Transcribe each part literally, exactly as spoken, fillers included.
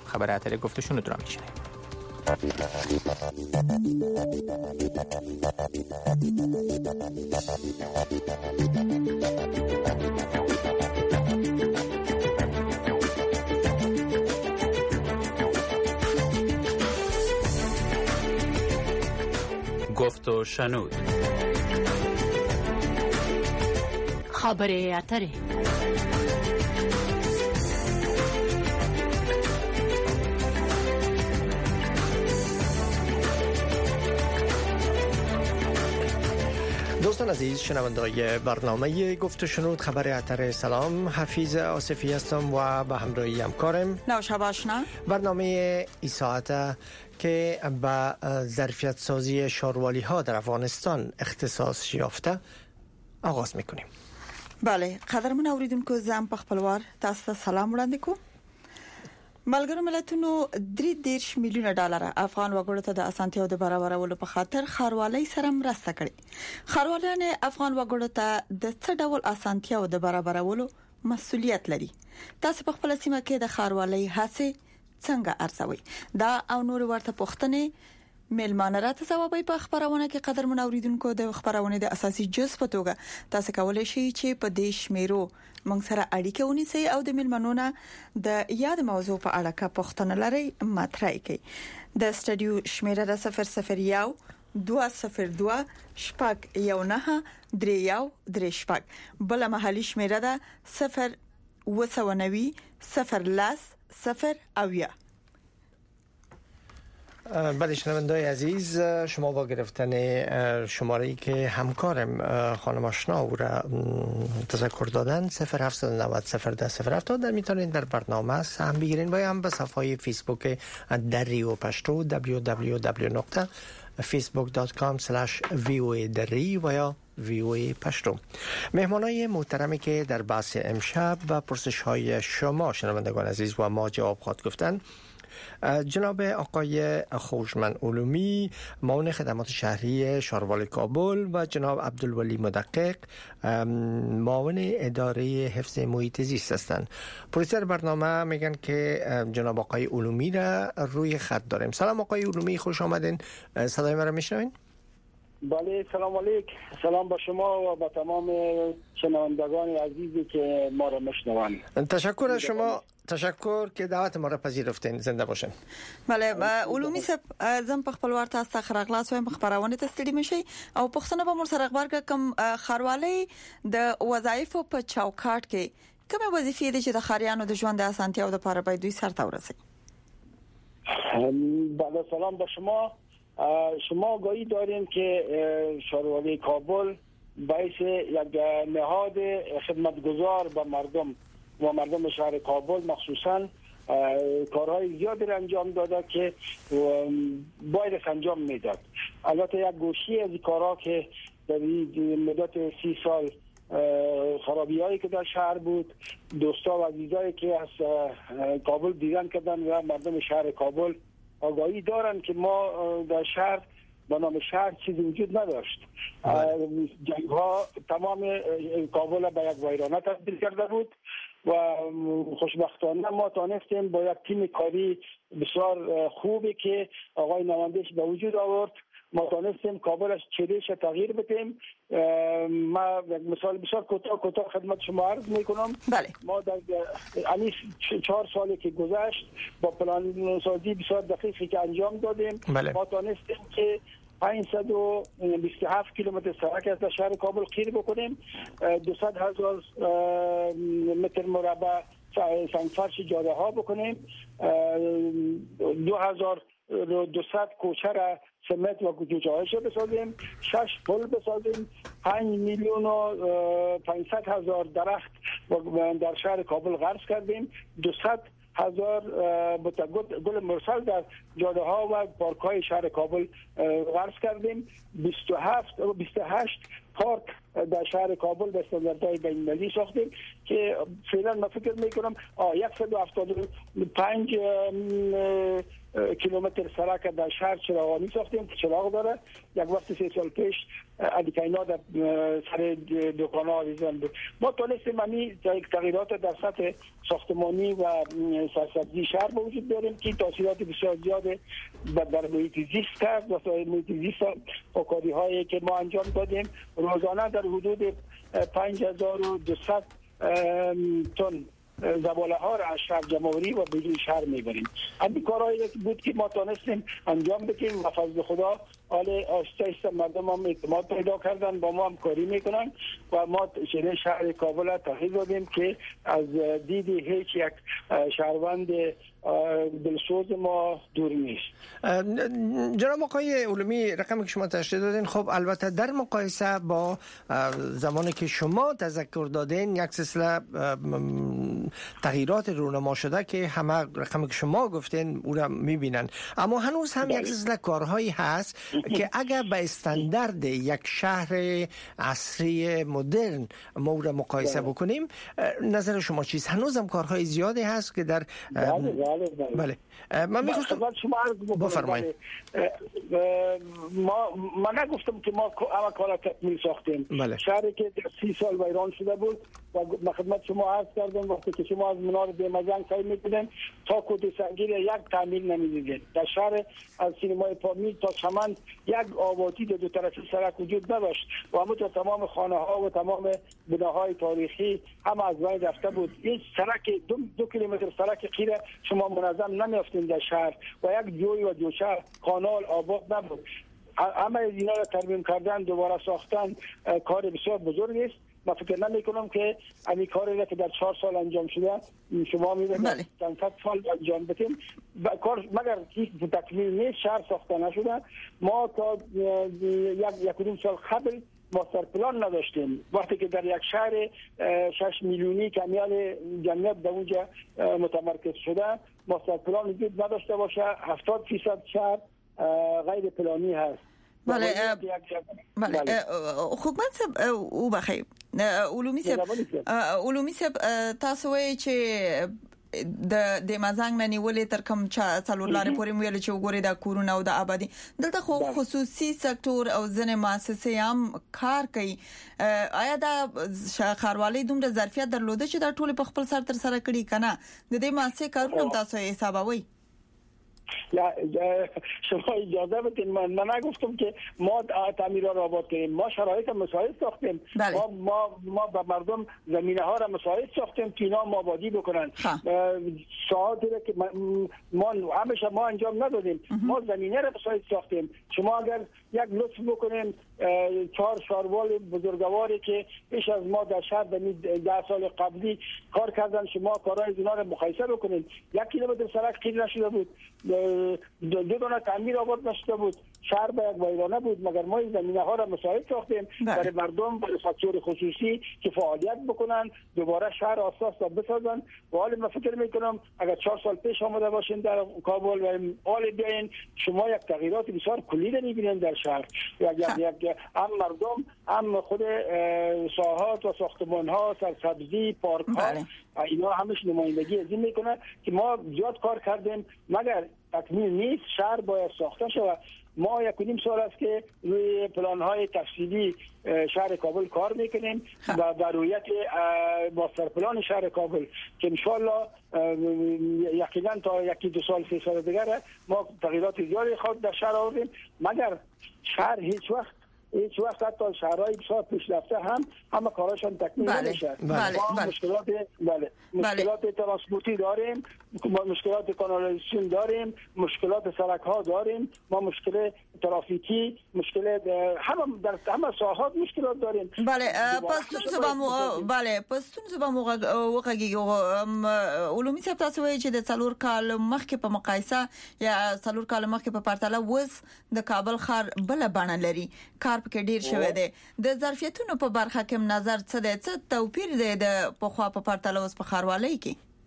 خبر اتری گفته شنود را میشنید. گفت و شنود. خبر اتری. دوستان عزیز، شنوندگان برنامه گفت و شنود خبر اتر، سلام. حفیظ آصفی هستم و به همراهی همکارم نوشب آشنا. برنامه ای ساعته که به ظرفیت سازی شاروالی ها در افغانستان اختصاص یافته آغاز میکنیم. بله، قدرمن اوریدونکو زم په خپلوار تاسو ته سلام وړاندې کوم. ملګرو ملتونو درې دیرش میلیونه ډالر افغان وګړو ته د اسانتیاو د برابرولو په خاطر خاروالۍ سره مرسته کړې. خاروالان افغان وګړو ته د څه ډول اسانتیاو د برابرولو مسؤلیت لري؟ تاسو په خپل سیمه کې د خاروالۍ هڅې څنګه ارزوي؟ دا او نور ورته پوښتنې ملمانه راته ځوابي په خبرونه کې قدرمن اوریدونکو د خبرونه د اساسي جز په توګه تاسو کولای شئ چې په دې شمیرو موږ سره اړیکه ونیسئ او د ملمنونو د یاد موضوع په اړه کا پوښتنه لري مطرح کړئ. د سټډیو شمیره د صفر صفر یو دوه صفر دوه شپږ یو نه درې یو درې شپږ. بل محلي شمیره ده صفر اوه نوي صفر لاس صفر اویا. بله شنوندگان عزیز، شما با گرفتن شماره‌ای که همکارم خانم آشنا او را تذکر دادن صفر هفت نه صفر صفر ده صفر هفتاد در میتونید در برنامه سهم بگیرین و یا هم به صفحه فیسبوک دریو پشتو دبلیو دبلیو دبلیو دات فیسبوک دات کام اسلش وی او ای دری و یا وی او ای پشتو. مهمانای محترمی که در بحث امشب و پرسش های شما شنوندگان عزیز و ما جواب خواهد گفتن جناب آقای خوشمند علومی، معاون خدمات شهری شاروالی کابل و جناب عبدالولی مدقق، معاون اداره حفظ محیط زیست هستند. پرویسر برنامه میگن که جناب آقای علومی را روی خط داریم. سلام آقای علومی، خوش آمدین. صدای ما را میشنوین؟ بله، سلام علیکم. سلام با شما و با تمام شنوندگان عزیزی که ما را میشنوند. تشکر از شما. تشکر که دعوت ما را پذیرفتین. زنده باشین. بله، علومی صاحب زم په خپل ورته تاسو خراغلاس وایم خبرونه ته ستړي مشي او پښتنه به مر سره خبر کوم خاروالۍ د وظایفو په چوکاټ کې کومه وظیفې دي چې د خاریانو د ژوند د اسانتیاو لپاره باید دوی سره ورسي؟ بله، سلام با شما. شما آگاهی داریم که شاروالی کابل باعث یک نهاد خدمتگزار به مردم و مردم شهر کابل مخصوصا کارهای زیادی را انجام داده که باید انجام میداد. البته یک گوشی از این کارها که در مدت سی سال خرابی هایی که در شهر بود، دوستا و عزیزایی که از کابل دیدن کردن و مردم شهر کابل آگاهی دارن که ما در شهر به نام شهر چیزی وجود نداشت. جنگ ها تمام کابل به یک ویرانه تبدیل کرده بود و خوشبختانه ما تانستیم با یک تیم کاری بسیار خوبی که آقای نمایندش به وجود آورد، ما تانستیم کابل از چهرهش تغییر بدیم. ما مثال بسیار کوتاه کوتاه خدمت شما عرض میکنم. بله. ما در یعنی چهار سالی که گذشت با پلان سازی بسیار دقیقی که انجام دادیم. بله. ما تانستیم که پانصد و بیست و هفت کیلومتر سرک از شهر کابل خیر بکنیم، دویست هزار متر مربع سنگفرش جاده ها بکنیم، دو هزار دویست کوچه را سمت و جوجهایش بسازیم، شش پل بسازیم، پنج میلیون و پانصد هزار درخت در شهر کابل غرس کردیم، دویست هزار گل مرسل در جاده ها و پارک های شهر کابل غرس کردیم، بیست و هفت و بیست و هشت پارک در شهر کابل به استانداردهای بین المللی ساختیم که فعلا من فکر میکنم صد و هفتاد و پنج کیلومتر سرک در شهر چراغانی ساختیم که چراغ داره. یک وقت سه سال پیش ادیکاینا در سر دکان ها ریزان بود. ما تونستیم همین تغییرات در سطح ساختمانی و سرسبزی شهر به وجود بیاریم که تاثیرات بسیار زیاد در محیط زیست کرد و محیط زیست و کاری هایی که ما انجام دادیم روزانه در حدود پنج هزار و دویست تن زباله ها را از شهر جمهوری و بیرون شهر میبریم. همین کارهایی بود که ما تونستیم انجام بدیم و فضل خدا حال آسته آسته مردم هم اعتماد پیدا کردن، با ما هم کاری میکنن و ما شهر شهر کابل را تغییر دادیم که از دید هیچ یک شهروند دلسوز ما دور نیست. جناب آقای علومی، رقمی که شما تشریح دادین خب البته در مقایسه با زمانی که شما تذکر دادین یک سلسله تغییرات رونما شده که همه رقمی که شما گفتین او را میبینن، اما هنوز هم یک سلسله کارهایی هست که اگر به استاندارد یک شهر عصری مدرن ما او را مقایسه بکنیم، نظر شما چیست؟ هنوز هم کارهای زیادی هست که در بله بله من می‌خواستم شما عرض بفرمایید. ما من نگفتم که ما همه کارا تکمیل ساختیم. بله. شهری که سی سال ویران شده بود و خدمت شما عرض کردم وقتی که شما از منار بیمزنگ سعی می‌کنید تا کد سنگیر یک تعمیر نمی‌دیدید. در شهر از سینمای پامیر تا چمن یک آبادی دو, دو طرفی سرک وجود نداشت و همه تا تمام خانه‌ها و تمام بناهای تاریخی هم از بین رفته بود. این سرک دو, دو کیلومتر سرک خیره شما منظم نمی‌افتین در شهر و یک جوی و جوشه کانال آباد نبود. همه اینا را ترمیم کردن، دوباره ساختن کار بسیار بزرگی است. من فکر نمی کنم که این کاری که در چهار سال انجام شده شما می‌بینید چند صد سال انجام بدیم کار مگر یک تکمیل نیست. شهر ساخته نشده. ما تا یک یک سال قبل ماستر پلان نداشتیم. وقتی که در یک شهر شش میلیونی کمیال جمعیت در اونجا متمرکز شده ماستر پلان وجود نداشته باشه، هفتاد درصد شهر غیر پلانی هست. بله بله خوب من او بخیر علومی صاحب علومی صاحب تاسو وایي چې د د مازنګ نه نیولې تر کوم چا څلور لارې پورې ویل چې وګوري دا کورونه او د آبادی دلته خو خصوصي سکتور او ځنې مؤسسې هم کار کوي. آیا دا ښاروالۍ دومره ظرفیت درلوده چې دا ټول په خپل سر تر سره کړي کنه؟ د دې مؤسسې کارونه تاسو حسابوي؟ یا شما اجازه بدین من من نگفتم که ما تعمیرات را آباد کنیم. ما شرایط مساعد ساختیم. ما ما ما به مردم زمینه ها را مساعد ساختیم که اینا آبادی بکنن. ساعتی که ما همیشه ما انجام ندادیم. ما زمینه را مساعد ساختیم. شما اگر یک لطف بکنیم چهار شاروال بزرگواری که پیش از ما در شهر ده سال قبلی کار کردن شما کارهای اینا را مقایسه بکنید. یک کیلومتر سرک خیر نشده بود، دو دونه تعمیر آباد نشده بود، شهر به یک ویرانه بود، مگر ما این زمینه ها را مساعد ساختیم برای مردم، برای سکتور خصوصی که فعالیت بکنن، دوباره شهر اساس را بسازن. و حالا من فکر میکنم اگر چهار سال پیش آمده باشین در کابل و حال بیاین شما یک تغییرات بسیار کلی را میبینید در شهر. یک یک هم مردم هم خود ساحات و ساختمان ها، سرسبزی، پارک ها، اینا همش نمایندگی از این میکنه که ما زیاد کار کردیم مگر تکمیل نیست. شهر باید ساخته شود. ما یک و نیم سال است که روی پلان های تفصیلی شهر کابل کار میکنیم و در رویت ماستر پلان شهر کابل که انشالله یقینا تا یکی دو سال سه سال دیگر ما تغییرات زیادی خود در شهر آوردیم. مگر شهر هیچ وقت هیچ وقت حتی شهرهای بسیار پیشرفته هم همه کاراشون تکمیل نمیشه. بله ما بله مشکلات بله مشکلات ترانسپورتی داریم، ما مشکلات کانالیزاسیون داریم، مشکلات سرک ها داریم، ما مشکل ترافیکی، مشکل همه در همه ساحات مشکلات داریم. بله پس صبح مو بله پس صبح مو وقږي علومي صاحب تاسو وایي چې د څلور کال مخکې په مقایسه یا څلور کال مخکې په پرتله وس د کابل ښار بل بڼه لري، کار پکې ډیر شوی دی. د ظرفیتونو په برخه کې نظر څه دی؟ څه توپیر دی د په خوا په پرتله اوس په ښاروالۍ کې؟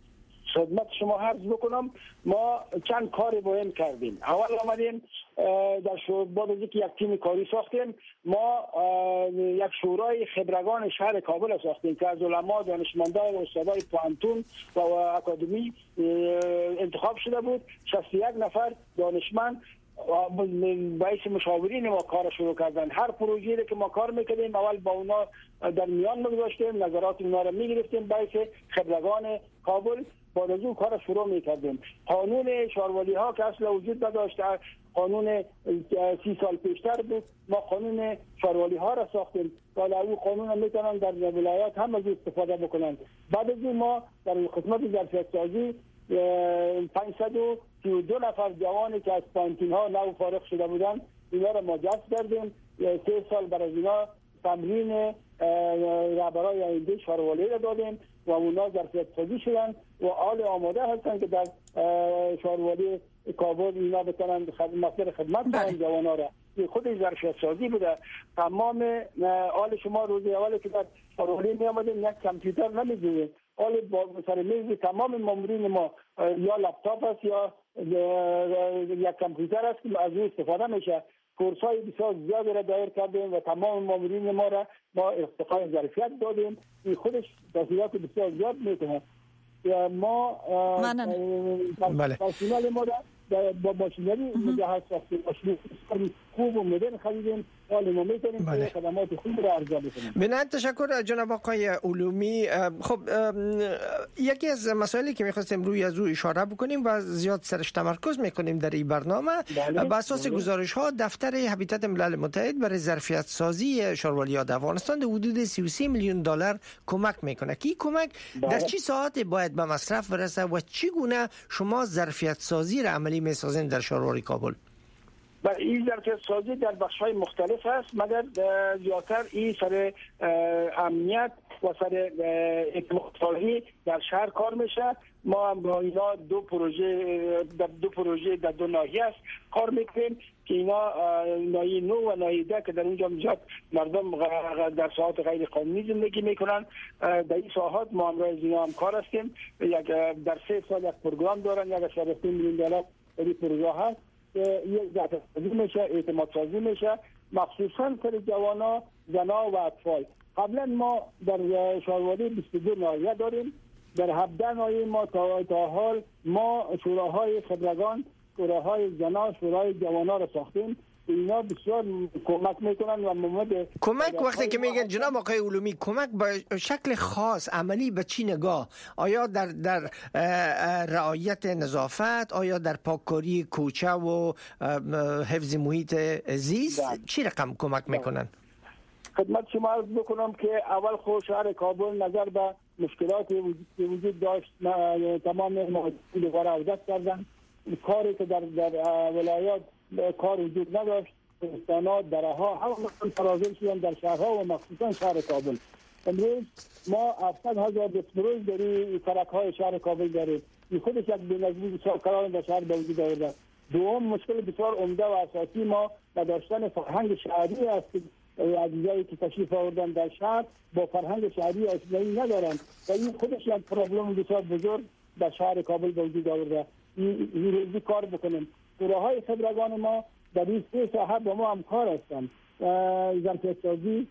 خدمت شما عرض بکنم ما چند کار مهم کردیم. اول آمدیم در شورای بعد از اینکه یک تیم کاری ساختیم، ما یک شورای خبرگان شهر کابل ساختیم که از علما، دانشمندان و استادای پوانتون و اکادمی انتخاب شده بود. شصت و یک نفر دانشمند باعث مشاورین ما کار شروع کردن. هر پروژه‌ای که ما کار میکردیم اول با اونا در میان میگذاشتیم، نظرات اونا رو میگرفتیم باعث خبرگان کابل. بعد از اون کار شروع میکردیم. قانون شاروالی ها که اصلا وجود نداشت، قانون سی سال پیشتر بود، ما قانون شاروالی ها را ساختیم. حالا اون قانون میتونن در ولایات هم از استفاده بکنن. بعد از اون ما در خدمت ظرفیت سازی پانصد و سی و دو نفر جوانی که از پانتین ها نو فارغ شده بودن اینا را ما جذب کردیم. سه سال برای اینا تمرین رهبرای آینده شاروالی را دادیم و اونا ظرفیت سازی شدن و حال آماده هستن که در شاروالی کابل اینا بتونن مصدر خدمت کنن جوانا را. خود ظرفیت سازی بوده. تمام حال شما روز اولی که در شاروالی می آمدیم یک کامپیوتر نمی‌دیدیم. حال با سر میز تمام مامورین ما یا لپتاپ است یا یک کامپیوتر است که از اون استفاده میشه. کورس‌های بسیار زیادی را دایر کردیم و تمام مامورین ما را ما ارتقای ظرفیت دادیم. این خودش تاثیرات بسیار زیاد میکنه. ما بله پرسنل ما را با ماشینری مجهز ساختیم. ماشینری خوب و مدرن خریدیم. حال ما میتونیم بله. خدمات خوب را ارائه بکنیم. بنابراین تشکر جناب آقای علومی. خب یکی از مسائلی که میخواستیم روی از او اشاره بکنیم و زیاد سرش تمرکز میکنیم در این برنامه، بله. بر اساس گزارش ها دفتر هبیتات ملل متحد برای ظرفیت سازی شاروالی‌ها در افغانستان در حدود سی و سه میلیون دلار کمک میکنه که این کمک بله. در چه ساعت باید به مصرف برسه و چگونه شما ظرفیت سازی را عملی میسازین در شاروالی کابل؟ و این ظرفیت سازی در بخش‌های مختلف است، مگر زیادتر این سر امنیت و سر اعتماد فرهنگی در شهر کار میشه. ما هم با اینا دو پروژه در دو پروژه در دو ناحیه است کار میکنیم که اینا ناحیه نو و ناحیه ده که در اونجا زیاد مردم در ساعات غیر قانونی زندگی میکنن. در این ساعات ما هم راه اینا هم کار هستیم. یک در سه سال یک پروگرام دارن، یک شصت و سه میلیون دلار در این پروژه هست. یک ظرفیت سازی میشه، اعتماد سازی میشه، مخصوصا سر جوانا، زنا و اطفال. قبلا ما در شاروالی بیست و دو ناحیه داریم. در هفده ناحیه ما تا, تا حال ما شوراهای خبرگان، شوراهای زنا، شورای جوانا را ساختیم. اینا بسیار کمک میکنن و ممد کمک وقتی که میگن جناب آقای علومی کمک به شکل خاص عملی به چی نگاه؟ آیا در در رعایت نظافت، آیا در پاککاری کوچه و حفظ محیط زیست؟ چی رقم کمک میکنن؟ خدمت شما عرض بکنم که اول خود شهر کابل نظر به مشکلات وجود داشت تمام محیطی دوباره عودت کردن. کاری که در در ولایات کار وجود نداشت، استانات، درها همه فرازل شدن در شهرها و مخصوصا شهر کابل. امروز ما هفتصد هزار دستمزد در سرک‌های شهر کابل داریم. این خودش یک بی‌نظمی بسیار کلان در شهر به وجود آورده. دوم مشکل بسیار عمده و اساسی ما با داشتن فرهنگ شهری است. عزیزایی که تشریف آوردن در شهر با فرهنگ شهری آشنایی ندارند و این خودش یک پروبلم بسیار بزرگ در شهر کابل به وجود آورده. این روزی کار بکنیم. شوراهای خبرگان ما در این سه ساحه با ما همکار هستند. ظرفیت سازی،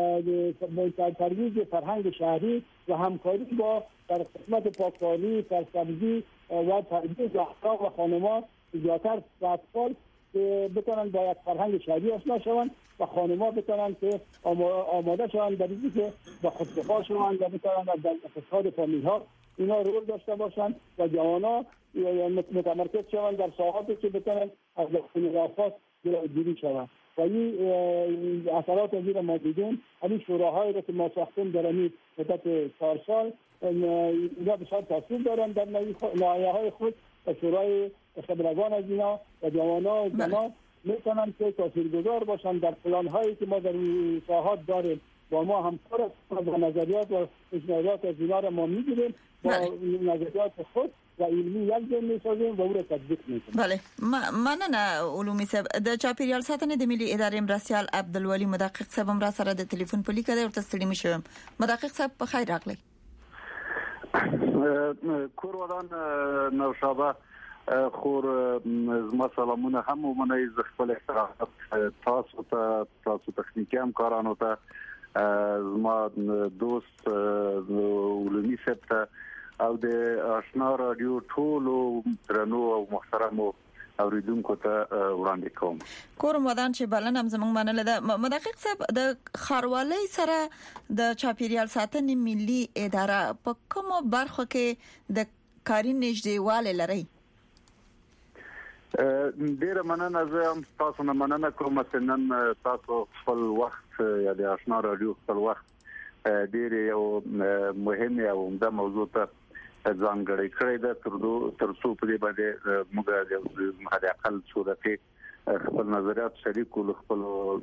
ترویج فرهنگ شهری و همکاری با در خدمت پاککاری، سرسبزی و ترویج اخلاق و خانم‌ها زیادتر و اطفال که بتونن با یک فرهنگ شهری آشنا شوند و خانم‌ها بتونن که آماده شوند در اینکه که با خودکفا شوند و بتونن در اقتصاد فامیل‌ها اینا رول داشته باشند و جوانا متمرکز شوند در ساحاتی که بتونن از اختلافات جلوگیری شوند. و این اثرات از این ما دیدیم. همین شوراهایی را که ما ساختیم در این مدت چهار سال اینا بسیار تاثیر دارن در ناحیه‌های خود و شورای خبرگان از اینا و جوانا و زنا میتونن که تاثیرگذار باشن در پلان‌هایی که ما در این ساحات داریم. با ما همکار با نظریات و پیشنهادات از اینا را ما میگیریم با نظریات خود و علمی یک جای میسازیم و او را تطبیق میکنیم. بله مننه علومی صاحب. د چاپیریال ساتنې د ملي ادارې مرستیال عبدالولي مدقق صاحب هم را سره د ټلیفون په لیکه ورته ستړي مشم. مدقق صاحب په خیر راغلی. کور ودان نوشابه خور زما سلامونه هم ومنئ ز خپل احترامات تاسو ته تاسو تخنیکی همکارانو ته زما دوست علومي صاحب او د آشنا رادیو ټولو درنو او محترمو اوریدونکو ته وړاندې کوم. کور ودان چې بلنه هم زموږ منل ده. مدقق صاحب د خاروالۍ سره د چاپیریال ساتنې ملي اداره په کومه برخه کې د کاري نږدېواله لري؟ ډیره مننه. زه هم تاسو نه مننه کوم چې نن تاسو خپل وخت یا د آشنا رادیو خپل وخت ډیر یو مهمه او عمده موضوع ته ځانګړی کړی ده تر څو په دې باندې موږ د مهاجر اقل صورتي خپل نظریات شریکو خپل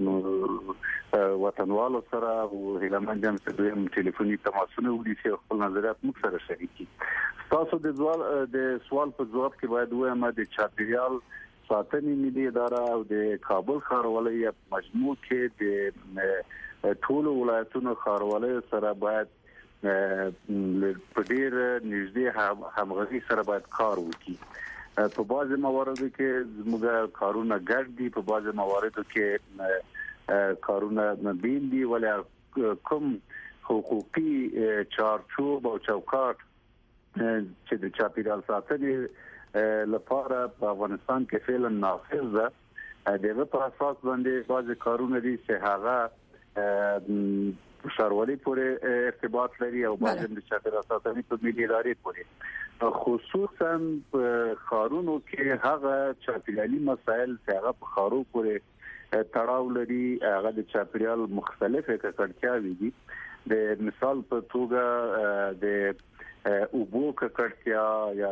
وطنوالو سره او هیلمن چې دویم ټلیفوني تماسونه ولې خپل نظریات موږ سره شریکي. تاسو د د سوال په جواب کې باید وایم د چاپیریال ساتنې ملي اداره او د کابل ښاروالۍ په مجموع کې د ټولو ولایتونو ښاروالۍ سره باید په ډیر نږدې همغږي سره باید کار وکړي. په بعضي مواردو کې زموږ کارونه ګډ دي، په بعضي مواردو کې کارونه بیل دي، ولې کوم حقوقي چارچوب او چوکاټ چې د چاپیریال ساتنې لپاره په افغانستان کې فعلا نافذ ده، دغه په اساس باندې بعضي کارونه دي چې هغه ښاروالۍ پورې ارتباط لري او بعضي د چاپیریال ساتنې په ملي ادارې پورې، خصوصا په ښارونو کې هغه چاپیریالي مسایل چې هغه په ښارو پورې تړاو لري، هغه د چاپیریال مختلفه ککړتیاوې دي. د مثال په توګه د اوبو ککړتیا یا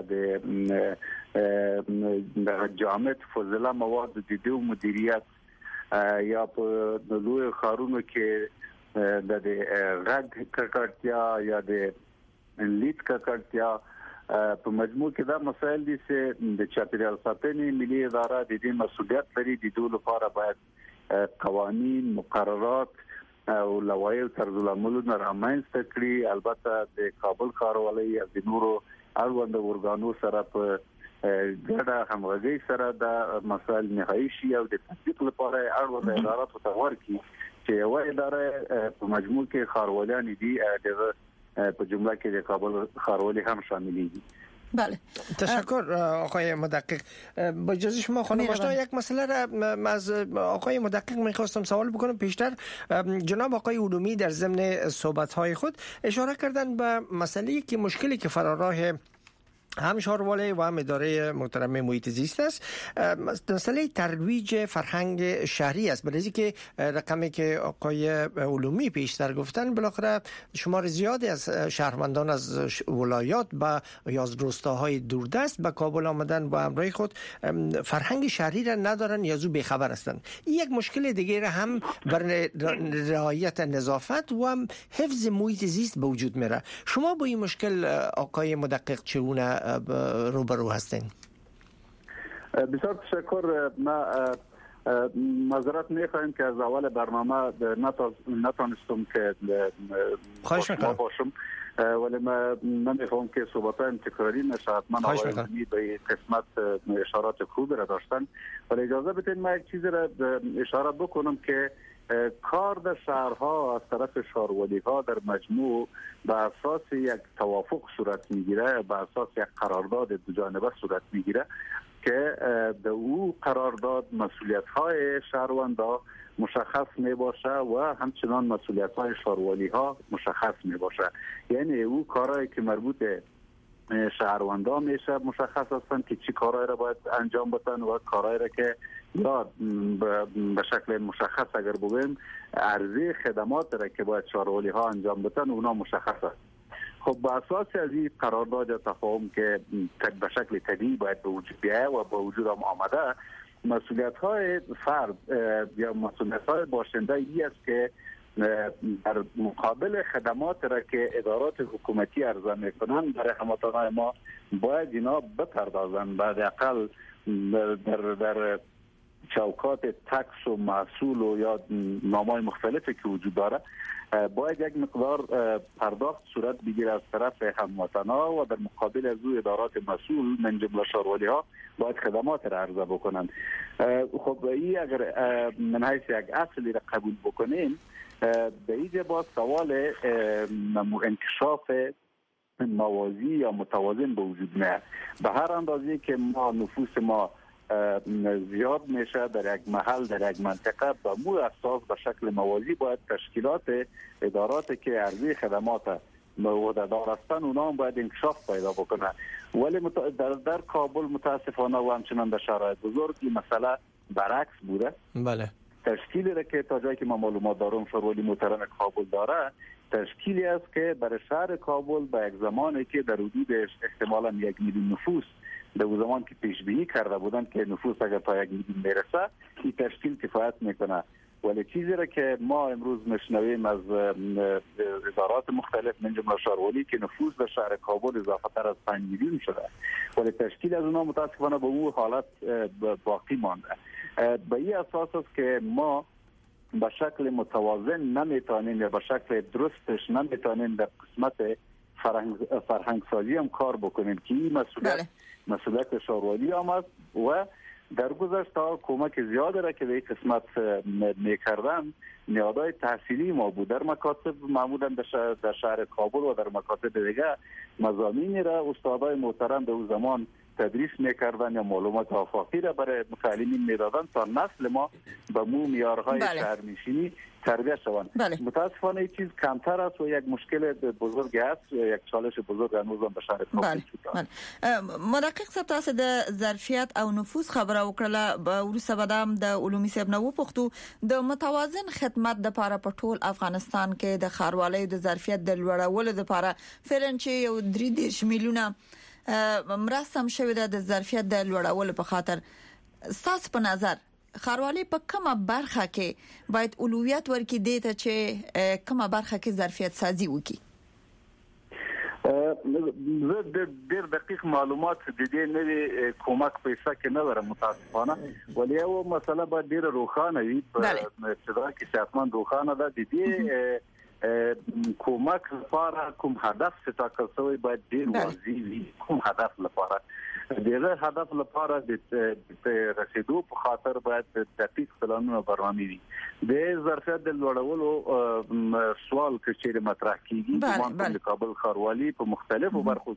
د جامد فضله مواد د دې مدیریت یا په لوی ښارونو کې د غږ ککړتیا یا د لیت ککړتیا، په مجموع کې دا مسایل دي چې د چاپیریال ساتنې ملي اداره د دې مسؤلیت لري. د دوی لپاره باید قوانین، مقررات او لوایح طرز العملونه رامنځته کړي. البته د کابل ښاروالۍ او د نورو اړوند ورګانو سره په ګډه همغږي سره د مسایل نهایی شي او د تطبیق لپاره اړوند ادارات ته ورکړي چې یو اداره په مجموع کې ښاروالان دي، دغه په جمله کې د کابل ښاروالۍ هم شامل دي. بله، تشکر آقای مدقق. با اجازه شما خانم آشنا یک مسئله را از آقای مدقق می‌خواستم سوال بکنم. پیشتر جناب آقای علومی در ضمن صحبت‌های خود اشاره کردن به مسئله که مشکلی که فراراه هم ښاروالۍ و هم اداره محترمه محیط زیست است، مسئله ترویج فرهنگ شهری است. برای که رقمی که آقای علومی پیشتر گفتن، بالاخره شمار زیادی از شهروندان از ولایات با یا از روستاهای دوردست به کابل آمدن با همراه خود فرهنگ شهری را ندارن یا زو بیخبر هستند. این یک مشکل دیگر هم بر رعایت نظافت و هم حفظ محیط زیست به وجود میره. شما با این مشکل آقای مدقق چگونه روبرو هستین؟ بسیار تشکر. ما معذرت میخوایم که از اول برنامه نتونستم که خواهش میکنم باشم، ولی ما نمیخوام که صحبتایم تکراری نشه. حتما آقای به قسمت اشارات خوب را داشتن، ولی اجازه بدین ما یک چیزی را اشاره بکنم که کار در شهرها از طرف ښاروالۍها در مجموع به اساس یک توافق صورت میگیره، به اساس یک قرارداد دو جانبه صورت میگیره که در او قرارداد مسئولیت های شهروندان مشخص می باشه و همچنان مسئولیت های ښاروالۍها مشخص می باشه. یعنی او کارهایی که مربوط شهروندان میشه مشخص هستند که چی کارهایی را باید انجام بدن و کارهایی را که یا به شکل مشخص اگر بگویم عرضه خدمات را که باید ښاروالۍها انجام بدن اونا مشخص است. خب با اساس از این قرارداد یا تفاهم که به شکل طبیعی باید به وجود بیاید و با وجود هم آمده، مسئولیت های فرد یا مسئولیت های باشنده ای است که در مقابل خدمات را که ادارات حکومتی عرضه میکنند برای هموطنان ما باید اینا بپردازند. بعد اقل در در چوکات تکس و محصول و یا نامای مختلفی که وجود داره باید یک مقدار پرداخت صورت بگیره از طرف هموطنها و در مقابل از او ادارات مسئول من جمله شاروالی ها باید خدمات را عرضه بکنند. خب این اگر من حیث یک اصلی را قبول بکنیم به اینجا باید سوال انکشاف موازی یا متوازن به وجود میاد. به هر اندازه که ما نفوس ما زیاد میشه در یک محل در یک منطقه به مو اساس به شکل موازی باید تشکیلات ادارات که عرضه خدمات موعده هستند اونا هم باید انکشاف پیدا بکنه. ولی در, در کابل متاسفانه و همچنان در شرایط بزرگ این مسئله برعکس بوده. بله. تشکیلی را که تا جایی که ما معلومات دارم شاروالی محترم کابل داره تشکیلی است که برای شهر کابل به یک زمانی که در حدود احتمالاً یک میلیون نفوس در اون زمان که پیش بینی کرده بودن که نفوس اگر تا یک میلیون میرسه این تشکیل کفایت میکنه. ولی چیزی را که ما امروز میشنویم از ادارات مختلف من جمله شاروالی که نفوس در شهر کابل اضافه تر از پنج میلیون شده ولی تشکیل از اونها متاسفانه به اون حالت باقی مانده. به این اساس است که ما به شکل متوازن نمیتونیم یا به شکل درستش نمیتونیم در قسمت فرهنگ, فرهنگ سازی هم کار بکنیم که این مسئولیت بله. مسئولیت شاروالی هم است و در گذشته کمک زیاده را که به این قسمت میکردن نیازهای تحصیلی ما بود در مکاتب معمولا در شهر کابل و در مکاتب دیگه مضامینی را استادای محترم به اون زمان تدریس میکردن یا معلومات آفاقی را برای متعلمین میدادن تا نسل ما به مو معیارهای بله. شهرنشینی تربیت شوند. بله. متاسفانه این چیز کمتر است و یک مشکل بزرگ است و یک چالش بزرگ هنوز هم به شهر کابل بله. بله. مدقق صاحب تاسو د ظرفیت او نفوذ خبره وکړه ورسره بدام د علومي صاحب نو پختو د متوازن خدمت د لپاره په ټول افغانستان کې د خاروالۍ د ظرفیت د لوړولو لپاره فعلا چې یو درې دېرش میلیونه مرستم شوی د ظرفیت د لوړولو په خاطر ستاسو په نظر خاروالۍ په کومه برخه کې باید اولویت ورکړي دي ته چې کومه برخه کې ظرفیت سازي وکړي؟ زه د ډېر دقیق معلومات د دې نوې کومک پیسې کې نه لرم متاسفانه ولی یو مسله باید ډېر روښانه وي په ابتدا کې سیاستمن روښانه ده د دې کومک لپاره کوم هدف ټاکل شوی باید ډېر واضح وي کوم هدف لپاره دغه هدف لپاره د رسیدو په خاطر باید دقیق پلانونه برنامه وي. د ظرفیت د لوړولو سوال چې مطرح کیږي د کابل خاروالۍ په مختلفو برخو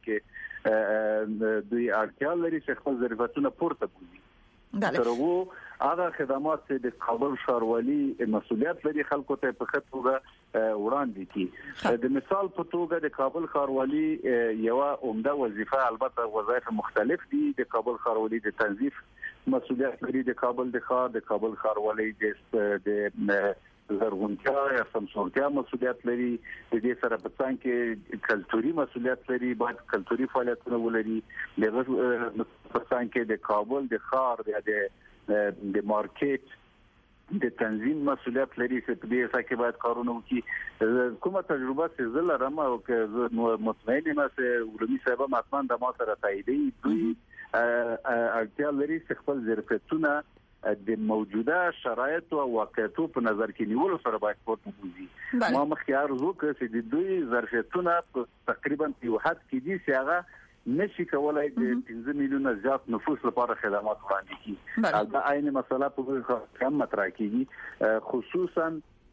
کې دوی اړتیا لري چې خپل ظرفیتونه پورته کړي. ترغو هغه خدمات چې د کابل ښاروالۍ مسؤلیت لري خلکو ته په خطوګه وړاندې کی. د مثال په توګه د کابل ښاروالۍ یو عمده وظیفه البته وظایف مختلف دي. د کابل ښاروالۍ د تنظیف مسؤلیت لري، د کابل د ښار د کابل ښاروالۍ د زرغونتیا یا سمسورتیا مسؤلیت لري. د دې سره په څنګ کې کلتوري مسؤلیت لري، باید کلتوري فعالیتونه ولري. دغه په څنګ کې د کابل د ښار د د مارکیټ د تنظیم مسؤلیت لري چې په دې ځای کې باید کارونه وکړي. کومه تجربه چې زه لرم او که مطمئن یم چې علومي صاحب حتما د ما سره تاییدي دوی اړتیا لري چې خپل ظرفیتونه د موجوده شرایط او واقعیتو په نظر کې نیولو سره باید پورته وځي. ما مخکې عرض وکړ چې د دوی ظرفیتونه تقریبا په حد کې دي چې هغه نشي کولای د پنځه میلیونه زیات نفوس لپاره خدمات وړاندې کړي. دا عین مسله په کم مطرح کیږي. خصوصا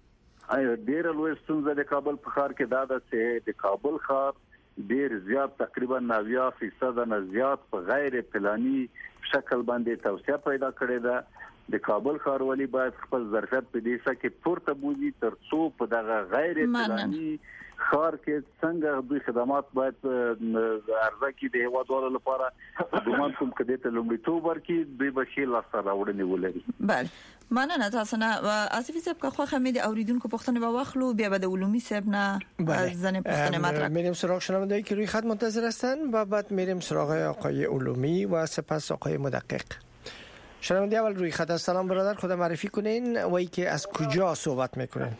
ډېر لوی ستونزه د کابل په ښار کې دا ده چې د کابل ښار ډېر زیات تقریبا نوي فیصد نه زیات په غیر پلاني شکل باندې توسعه پیدا کړې ده. د کابل ښاروالۍ باید خپل ظرفیت په دې ځای کې پورته بوزي ترڅو په دغه غیر پلاني ښار کې څنګه دوی خدمات باید عرضه کړي د هیوادوالو لپاره. ګومان کوم کده ته لومړیتوب ورکړي دوی به شي لاسته راوړنې ولري. بله مننه تاسو نه. آصفي صاحب که خو خمید اوریدونکو پوښتنه به واخلو بیا به د علومي صاحب نه زنه پوښتنه مطرح میریم سراغ شنوندهایی که روی خط منتظر هستن و بعد میریم سراغ آقای علومی و سپس آقای مدقق. شنونده اول روی خط. سلام برادر، خود معرفی کنین و ای که از کجا صحبت میکنین؟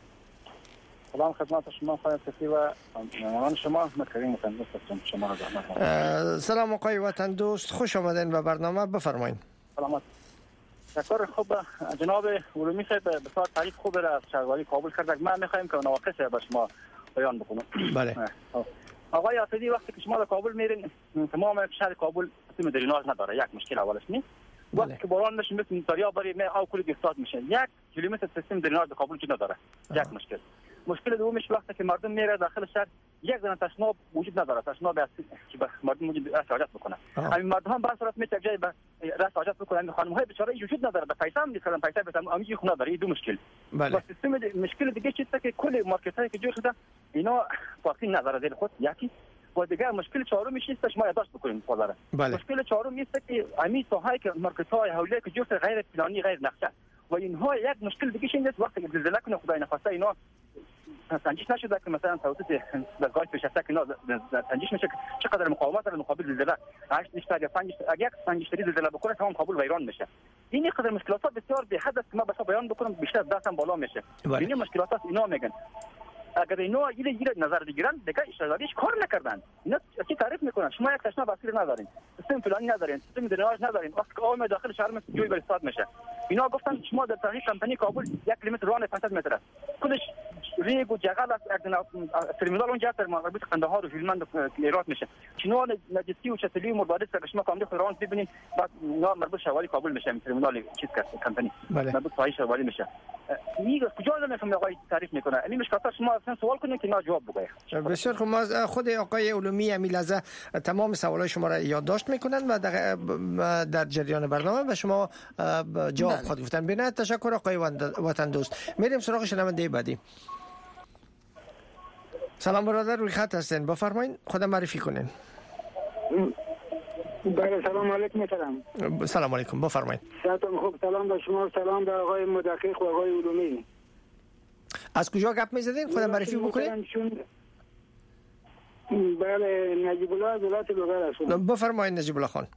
سلام خدمت شما خواهد کسی و من شما احمد کریم وطن دوست هستم. شما را زحمت. سلام آقای وطن دوست، خوش آمدین به برنامه، بفرمایید. سلامت. تشکر. خوب جناب علومی صاحب بسیار تعریف خوب را از شهرواری کابل کردن. ما میخوایم که نواقص به شما بیان بکنم. بله. آقای اسدی وقتی که شما در کابل میرین تمام شهر کابل سیستم دریناژ نداره. یک مشکل اولش نیست. وقتی که باران میشه مثل دریا بری می او کلی گفتاد میشه. یک کیلومتر سیستم دریناژ در کابل چی نداره. یک مشکل. مشکل دومش وقتی که مردم میره داخل شهر یک دونه تشناب وجود نداره. تشناب اصلی که مردم وجود حاجت بکنه. همین مردم هم به صورت میشه جای راست حاجت بکنن. خانم های بیچاره وجود نداره. به پیسه هم میخرن. پیسه بتام امیجی خونه داره. دو مشکل. بله. سیستم مشکل دیگه چیه که کل مارکت هایی که جور شده اینا واقعی نظر دل خود یکی و دیگه مشکل چهارم میشه است ما یادداشت بکنیم بازار. بله. مشکل چهارم است که امی ساحه که مارکت های حوله که جور غیر پلانی غیر نقشه و اینها یک مشکل دیگه شینه وقتی که زلزله کنه خدای نخواسته اینا سنجش نشده که مثلا توسط دستگاه پیشرفته که اینا سنجش میشه چقدر مقاومت داره مقابل زلزله هشت تا پنج اگه یک سنجشتری زلزله بکنه تمام کابل ویران میشه. این قدر مشکلات بسیار به حد است که ما بخوام بیان بکنم بیشتر دستم بالا میشه. این مشکلات اینا میگن اگر اینا ایله ایله نظر بگیرن دیگه اشتغالیش کار نکردن. اینا چی تعریف میکنن شما یک تشناب اصلی ندارین سیستم فلانی ندارین سیستم دریناژ ندارین وقتی که آب داخل شهر مثل جوی برسات میشه. اینا گفتن شما در طریق کمپانی کابل یک کیلومتر راه پانصد متر است کلش ریگ و جغل است. ترمینال اونجا تر مربوط قندهار و فیلمند ایراد میشه. شنو نجسی و چتلی و مربوط سر شما کامل خران ببینید بعد اینا مربوط شوالی کابل میشه. ترمینال چیز کمپانی مربوط پای شوالی میشه. میگه کجا نمیفهمم آقای تعریف میکنه. این مشکلات شما اصلا سوال کنید که ما جواب بگیم. بسیار خوب. ما خود آقای علومی همین لحظه تمام سوالای شما را یادداشت میکنن و در, در جریان برنامه به شما جواب خود گفتن. بنا تشکر آقای وطن دوست. میریم سراغ شنونده بعدی. سلام برادر روی خط هستین بفرمایید خودم معرفی کنین. بله سلام علیکم محترم. سلام علیکم بفرمایید. سلام خوب. سلام به شما سلام به آقای مدقق و آقای علومی. از کجا گپ میزدین خودم معرفی بکنید. بله نجیب الله از ولایت لوگر هستم. بفرمایید نجیب الله خان.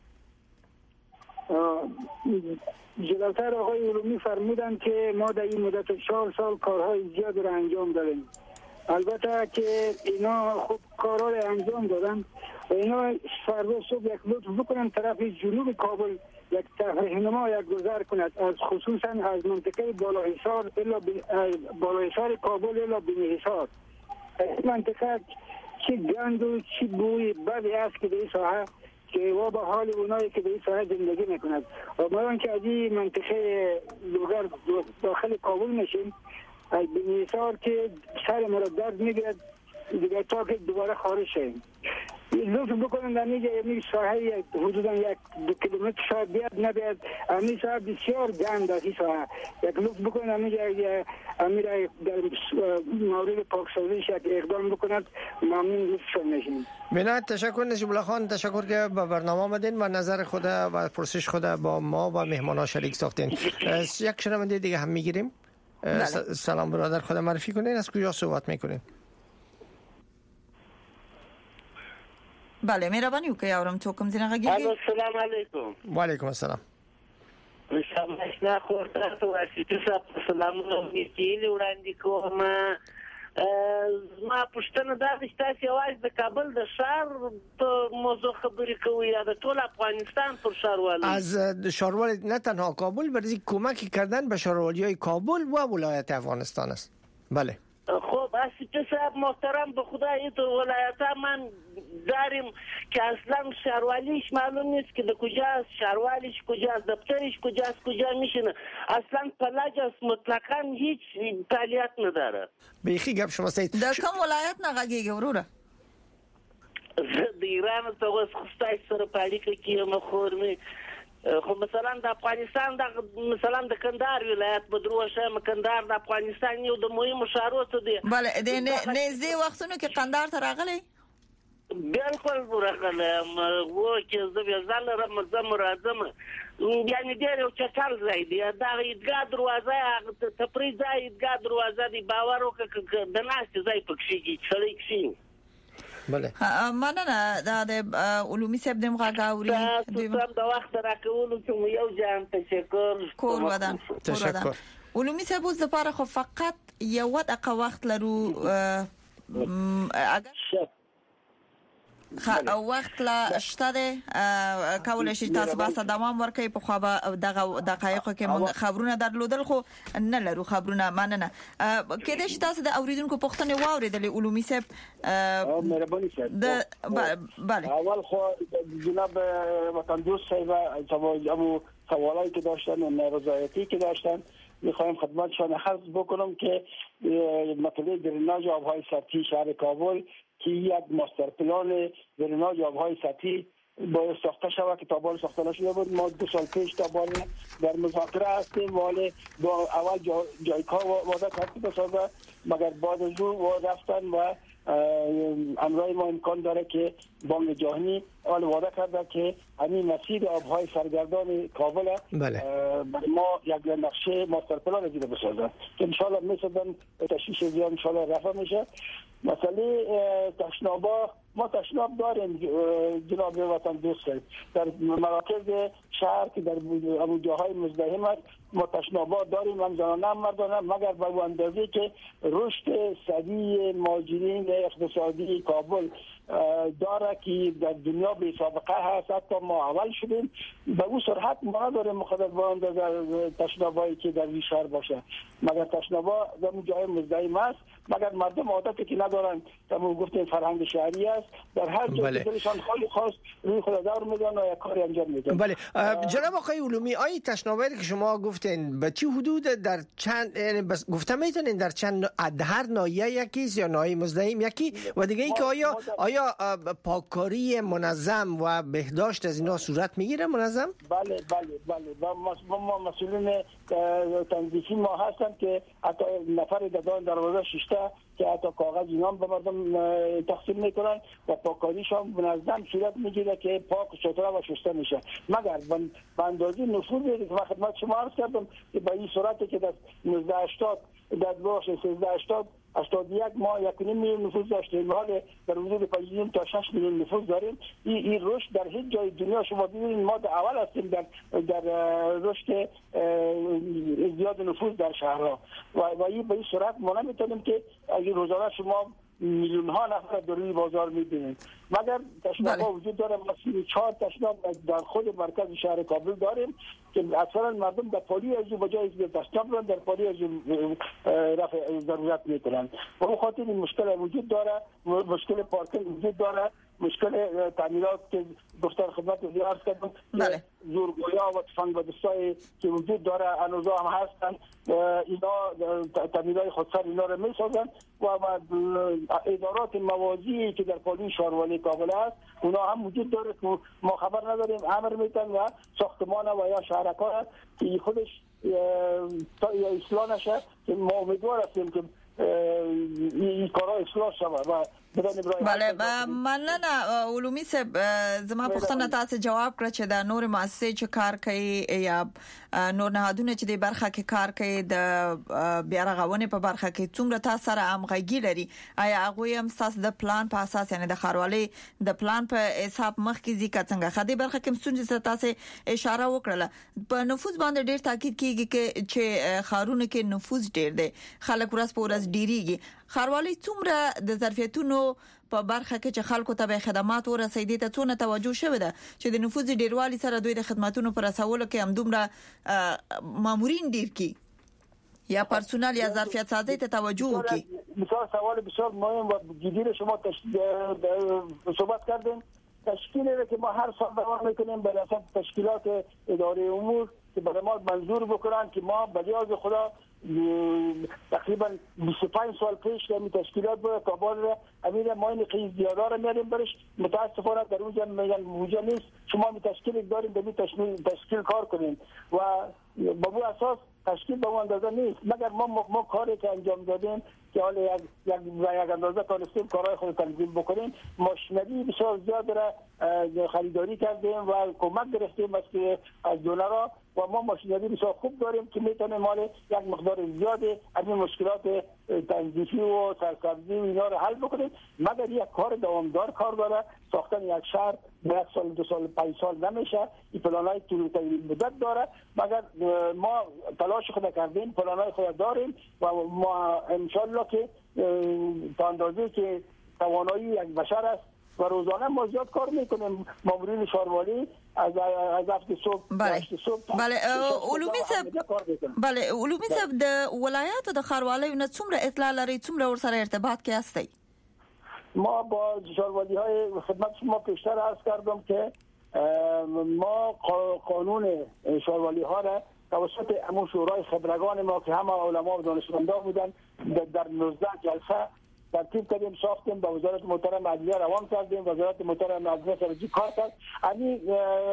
جلوتر آقای علومی فرمودن که ما در این مدت چهار سال کارهای زیاد را انجام دادیم. البته که اینا خوب کارها را انجام دادن و اینا فردا صبح یک لطف بکنن طرف جنوب کابل یک راهنما یک گذر کند از خصوصا از منطقه بالاحصار الا بالاحصار کابل الا بنیحصار. این منطقه چی گند و چی بوی بدی است که به این ساحه که و به حال اونایی که به این ساحه زندگی میکنند و ما که از این منطقه لوگر داخل کابل میشیم از بنیحصار که سر ما را درد میگیرد دیگه تا که دوباره خارج شیم. لطف بکنن در اینجا یک ساحه حدودا یک دو کیلومتر شاید بیاد نبیاد امی ساحه بسیار گند است. این ساحه یک لطف بکنن اینجا امیر در مورد پاکسازیش یک اقدام بکنند ممنون لطفشون میشیم. بنایت تشکر نجیب الله خان. تشکر که به برنامه آمدین و نظر خود و پرسش خود با ما و مهمانا شریک ساختین. یک شنونده دیگه هم میگیریم. سلام برادر خودم معرفی کنین از کجا صحبت میکنین؟ بله مهربانی وکړئ اورم څوک کوم ځای نه غږیږي. السلام علیکم. و علیکم السلام. شمشنا خورته تو واسطه سلامونه میتیل وړاندې کوم. ما پښتنه دا د تاسو आवाज د کابل د شهر په موضوع خبرې کوي یا د ټول افغانستان پر شهروالو از شهروال نه تنها کابل برای کمکی کردن به شهروالیای کابل و ولایت افغانستان است. بله. خب اسیت صاحب محترم به خدای تو ولایت من داریم که اصلا شهروالیش معلوم نیست که د کجاست شهروالیش کجاست دفترش کجاست کجا میشینه اصلا پلاجاست مطلقاً هیچ فعالیت نداره. بیخی گپ شما سید د کوم ولایت نه غږیږي وروره؟ د ایران ته اوس خو سره پالیکه کیه مخور می خو مثلا د افغانستان د مثلا د کندهار ولایت بدروشه کندهار د افغانستان یو د مهمو ښارونو څخه دی. بله د نږدې وختونو کې کندهار ته راغلی؟ بالکل راغلم و چې زه بیا ځان لرم زه راځم یعنې ډېر یو چټل ځای دی دا عیدګاه دروازه تفریح ځای عیدګاه دروازه دی باور وکړه د ناستې ځای پکښې کښېني سړی کښېني. بله مننه دا د علومي صاحب د مغاګه اوري تاسو د وخت راکولو چې یو جام تشکر کور ودان تشکر. علومي صاحب اوس لپاره خو فقط یو دقیقه وخت لرو اگر خ وخت لا شته کول شي تاسو به دوام ورکړي په خو به دغه دقایقو کې موږ خبرونه درلودل خو نه لرو خبرونه مننه کله چې تاسو د اوریدونکو پوښتنه واوریدلې علومي صاحب مهرباني د بله اول خو جناب وطن دوست صاحب ابو سوالایی که داشتن و نارضایتی که داشتن میخوایم خدمتشان عرض بکنم که مسئله درناژ آبهای سطحی شهر کابل که یک ماستر پلان درناژ آبهای سطحی باید ساخته شود که تا بال ساخته نشده بود. ما دو سال پیش تا بال در مذاکره هستیم ولی با اول جا جایکا وعده کرد بسازه مگر بعد از اون رفتن و امروز ما امکان داره که بانک جهانی آل وعده کرده که همین مسیر آبهای سرگردان کابل بله. ما یک نقشه ماستر پلان دیده بسازن که انشالله میسازن تشویش زیاد انشالله رفع میشه. مسئله تشنابا ما تشناب داریم جناب وطن دوست در مراکز شهر که در ابو جاهای مزدحم است ما تشنابا داریم هم زنانه هم مردانه مگر به اندازه که رشد سریع مهاجرین اقتصادی کابل داره که در دنیا بی سابقه هست حتی ما اول شدیم به اون سرعت ما نداریم مخاطب با اندازه تشنابایی که در این شهر باشه مگر تشنابا در جای مزدحم است مگر مردم عادتی که ندارن تمام گفتیم فرهنگ شهری است در هر جای دلشان خالی خواست روی خود دار میدن و یک کاری انجام میدن. بله جناب آقای علومی آیه تشنابایی که شما گفتین به چه حدود در چند یعنی بس گفتم میتونین در چند در هر ناحیه یکیست یا ناحیه مزدحم یکی و دیگه اینکه آیا آیا پاککاری منظم و بهداشت از اینا صورت میگیره منظم؟ بله بله بله و ما مسئولین تنظیفی ما هستن که حتی نفر دادان دروازه ششته که حتی کاغذ اینا به مردم تقسیم میکنن و پاککاریشان منظم صورت میگیره که پاک و سوتره و شسته میشه مگر به اندازه نفوذی که من خدمت شما عرض کردم که به این صورتی که در نوزده هشتاد در باش سیزده هشتاد هشتاد و یک ما یک میلیون نفوذ داشتیم حال در حدود پنج تا شش میلیون نفوذ داریم این این رشد در هیچ جای دنیا شما ببینید ما در اول هستیم در در رشد زیاد نفوذ در شهرها و و این به این صورت ما نمیتونیم که اگه روزانه شما میلیون ها نفر در روی بازار میبینید مگر تشنابا وجود داره ما چهار تشناب در خود مرکز شهر کابل داریم که اکثرا مردم در پالی از به جای تشناب رو در پالی از رفع ضرورت میکنن و اون خاطر این مشکل وجود داره مشکل پارکینگ وجود داره مشکل تعمیرات که گفتن خدمت رو عرض کردم زورگویا و تفنگ و دستای که وجود داره هنوزا هم هستن اینا تعمیرات خودسر اینا رو میسازن و ادارات موازی که در پالی شهروانی کابل هست اونا هم وجود داره که ما خبر نداریم امر میتن و ساختمان و یا شهرکار که خودش تا اصلاح نشه که ما امیدوار هستیم که این کارا اصلاح شود و بله مننه علومی صاحب زما پوښتنه تاسو جواب کړ چې د نور مؤسسې چې کار کوي یا نور نهادونه چې د برخه کې کار کوي د بیا رغونې په برخه کې څومره تاسو سره همغږي لري آیا هغه هم تاسو د پلان په اساس یعنی د خاروالۍ د پلان په حساب مخکې ځکه څنګه خدي برخه کې څنګه تاسو اشاره وکړه په نفوذ باندې ډیر تاکید کیږي چې خارونه کې نفوذ ډیر دی خلک ورځ په ورځ ډیریږي خاروالۍ څومره د ظرفیتونو په برخه کې چې خلکو ته به خدمات ورسېدي ته څونه توجه شوه ده چې د نفوذ ډیروالي سره دوی د خدماتونو پر رسولو کې هم دومره مامورین ډیر کی یا پرسونل یا ظرفیت سازی ته توجه وکړي. مثال سوال بسیار مهم و جدی شما صحبت کردین تشکیلی که ما هر سال دوام میکنیم به اساس تشکیلات اداره امور که برای ما منظور بکنن که ما به جای خدا تقریبا بیست و پنج سال پیش که می تشکیلات بود کابل امیر ما این قیز زیاده را میاریم برش متاسفانه در اونجا میگن موجه نیست شما می تشکیل داریم به می تشکیل کار کنیم و با بو اساس تشکیل به اون اندازه نیست مگر ما ما کاری که انجام دادیم که حالا یک یک یک اندازه تونستیم کارهای خود تنظیم بکنیم ماشینری بسیار زیاد را خریداری کردیم و کمک گرفتیم از دونرها و ما ماشینری بسیار خوب داریم که میتونیم مال یک مقدار زیادی از این مشکلات تنظیفی و سرسبزی و اینا رو حل بکنیم مگر یک کار دوامدار کار داره ساختن یک شهر یک سال دو سال پنج سال نمیشه این پلانای طول مدت داره مگر ما تلاش خود کردیم پلانای خود داریم و ما انشالله که تا اندازه که توانایی یک بشر است و روزانه ما زیاد کار میکنیم. مامورین شاروالی از از هفت صبح بله صبح بله علومی صاحب بله علومی صاحب د ولایت د خاروالۍ نه څومره اطلاع لري، څومره ور سره ارتباط کې هستي؟ ما با شاروالی های خدمت شما پیشتر عرض کردم که ما قانون شاروالی ها را توسط همون شورای خبرگان ما که همه علما و دانشمندان بودن در نوزده جلسه ترتیب کردیم، ساختیم، با وزارت محترم عدلیه روان کردیم، وزارت محترم عدلیه سرجی کار کرد. این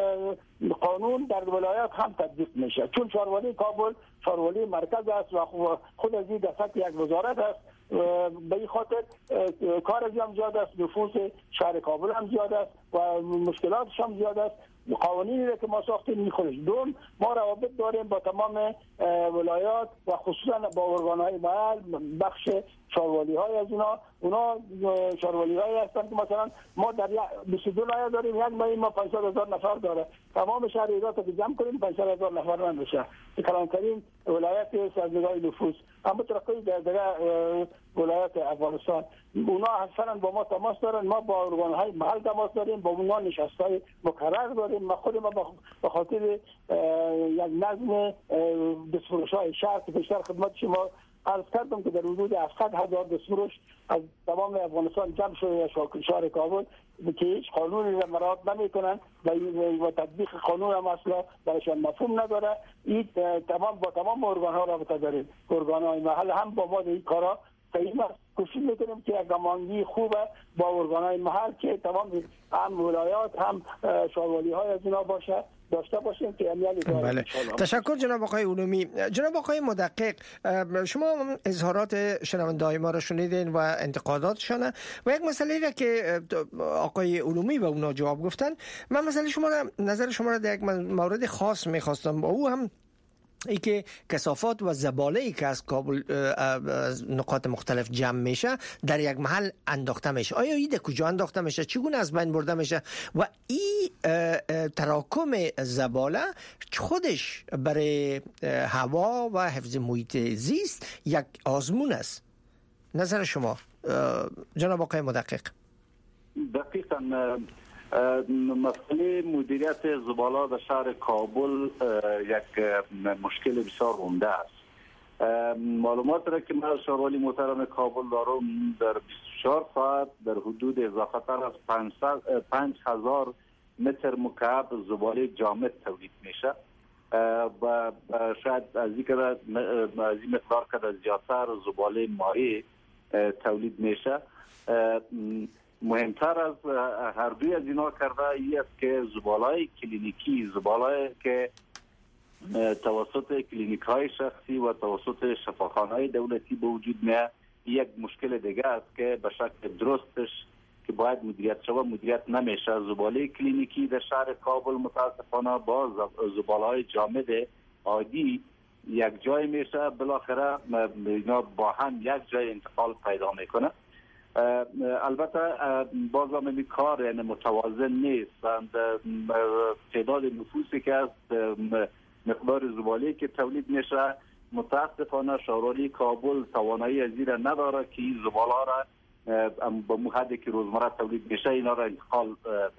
قانون در ولایات هم تطبیق میشه، چون شاروالی کابل شاروالی مرکز است و خود از این دست یک وزارت است. به این خاطر کارش هم زیاد است، نفوس شهر کابل هم زیاد است و مشکلاتش هم زیاد است. قوانینی را که ما ساختیم میخورش. دوم، ما روابط داریم با تمام ولایات و خصوصا با ارگانهای محل، بخش شاروالی های از اونا اونا شاروالی های هستن که مثلا ما در بیست و دو لایه داریم، یک ماه ما پانصد هزار نفر داره، تمام شهر ایران که جمع کنیم پانصد هزار نفر من بشه، کلانترین ولایت است از نگاه نفوس. اما ترقی در دیگه ولایت افغانستان اونا اصلا با ما تماس دارن، ما با ارگانهای محل تماس داریم، با اونا نشستای مکرر داریم. ما خود ما به خاطر یک نظم دستفروش‌های شهر که بیشتر خدمت شما عرض کردم که در حدود هفتصد هزار دستفروش از تمام افغانستان جمع شده شهر کابل که هیچ قانونی را مراعات نمیکنن و تطبیق قانون هم اصلا برایشان مفهوم نداره. این تمام با تمام ارگان‌ها رابطه داریم، ارگان‌های محل هم با ما در این کارا صحیح است. کوشش میکنیم که یک گمانگی خوبه با ارگان‌های محل که تمام هم ولایات هم شاروالی های از اینا باشه داشته باشیم که امیالی داریم. بله. تشکر جناب آقای علومی. جناب آقای مدقق، شما اظهارات شنونده‌های ما را شنیدین و انتقاداتشان و یک مسئله را که آقای علومی به اونا جواب گفتن، من مسئله شما را نظر شما را در یک مورد خاص می‌خواستم، با او هم ای که کثافات و زباله‌ای که از کابل از نقاط مختلف جمع میشه در یک محل انداخته میشه. آیا این در کجا انداخته میشه؟ چگونه از بین برده میشه؟ و این تراکم زباله خودش برای هوا و حفظ محیط زیست یک آزمون است. نظر شما جناب آقای مدقق؟ دقیقاً مسئله مدیریت زباله در شهر کابل یک مشکل بسیار عمده است. معلومات را که من شاروالی محترم کابل دارم، در بیست و چهار ساعت در حدود اضافه تر از پنج هزار متر مکعب زباله جامد تولید میشه و شاید از این مقدار که زیادتر زباله مائع تولید میشه. مهمتر از هر دوی از اینا کرده ای است که زباله‌های کلینیکی، زباله‌ای که توسط کلینیک های شخصی و توسط شفاخانه های دولتی به وجود میاد، یک مشکل دیگه است که به شکل درستش که باید مدیریت شود مدیریت نمیشه. زباله کلینیکی در شهر کابل متاسفانه با زباله‌های جامد عادی یک جای میشه، بالاخره اینا با هم یک جای انتقال پیدا میکنه. البته باز هم این کار یعنی متوازن نیست. تعداد نفوسی که از مقدار زباله که تولید میشه، متاسفانه شاروالی کابل توانایی از این نداره که این زباله را به حدی که روزمره تولید میشه اینا را انتقال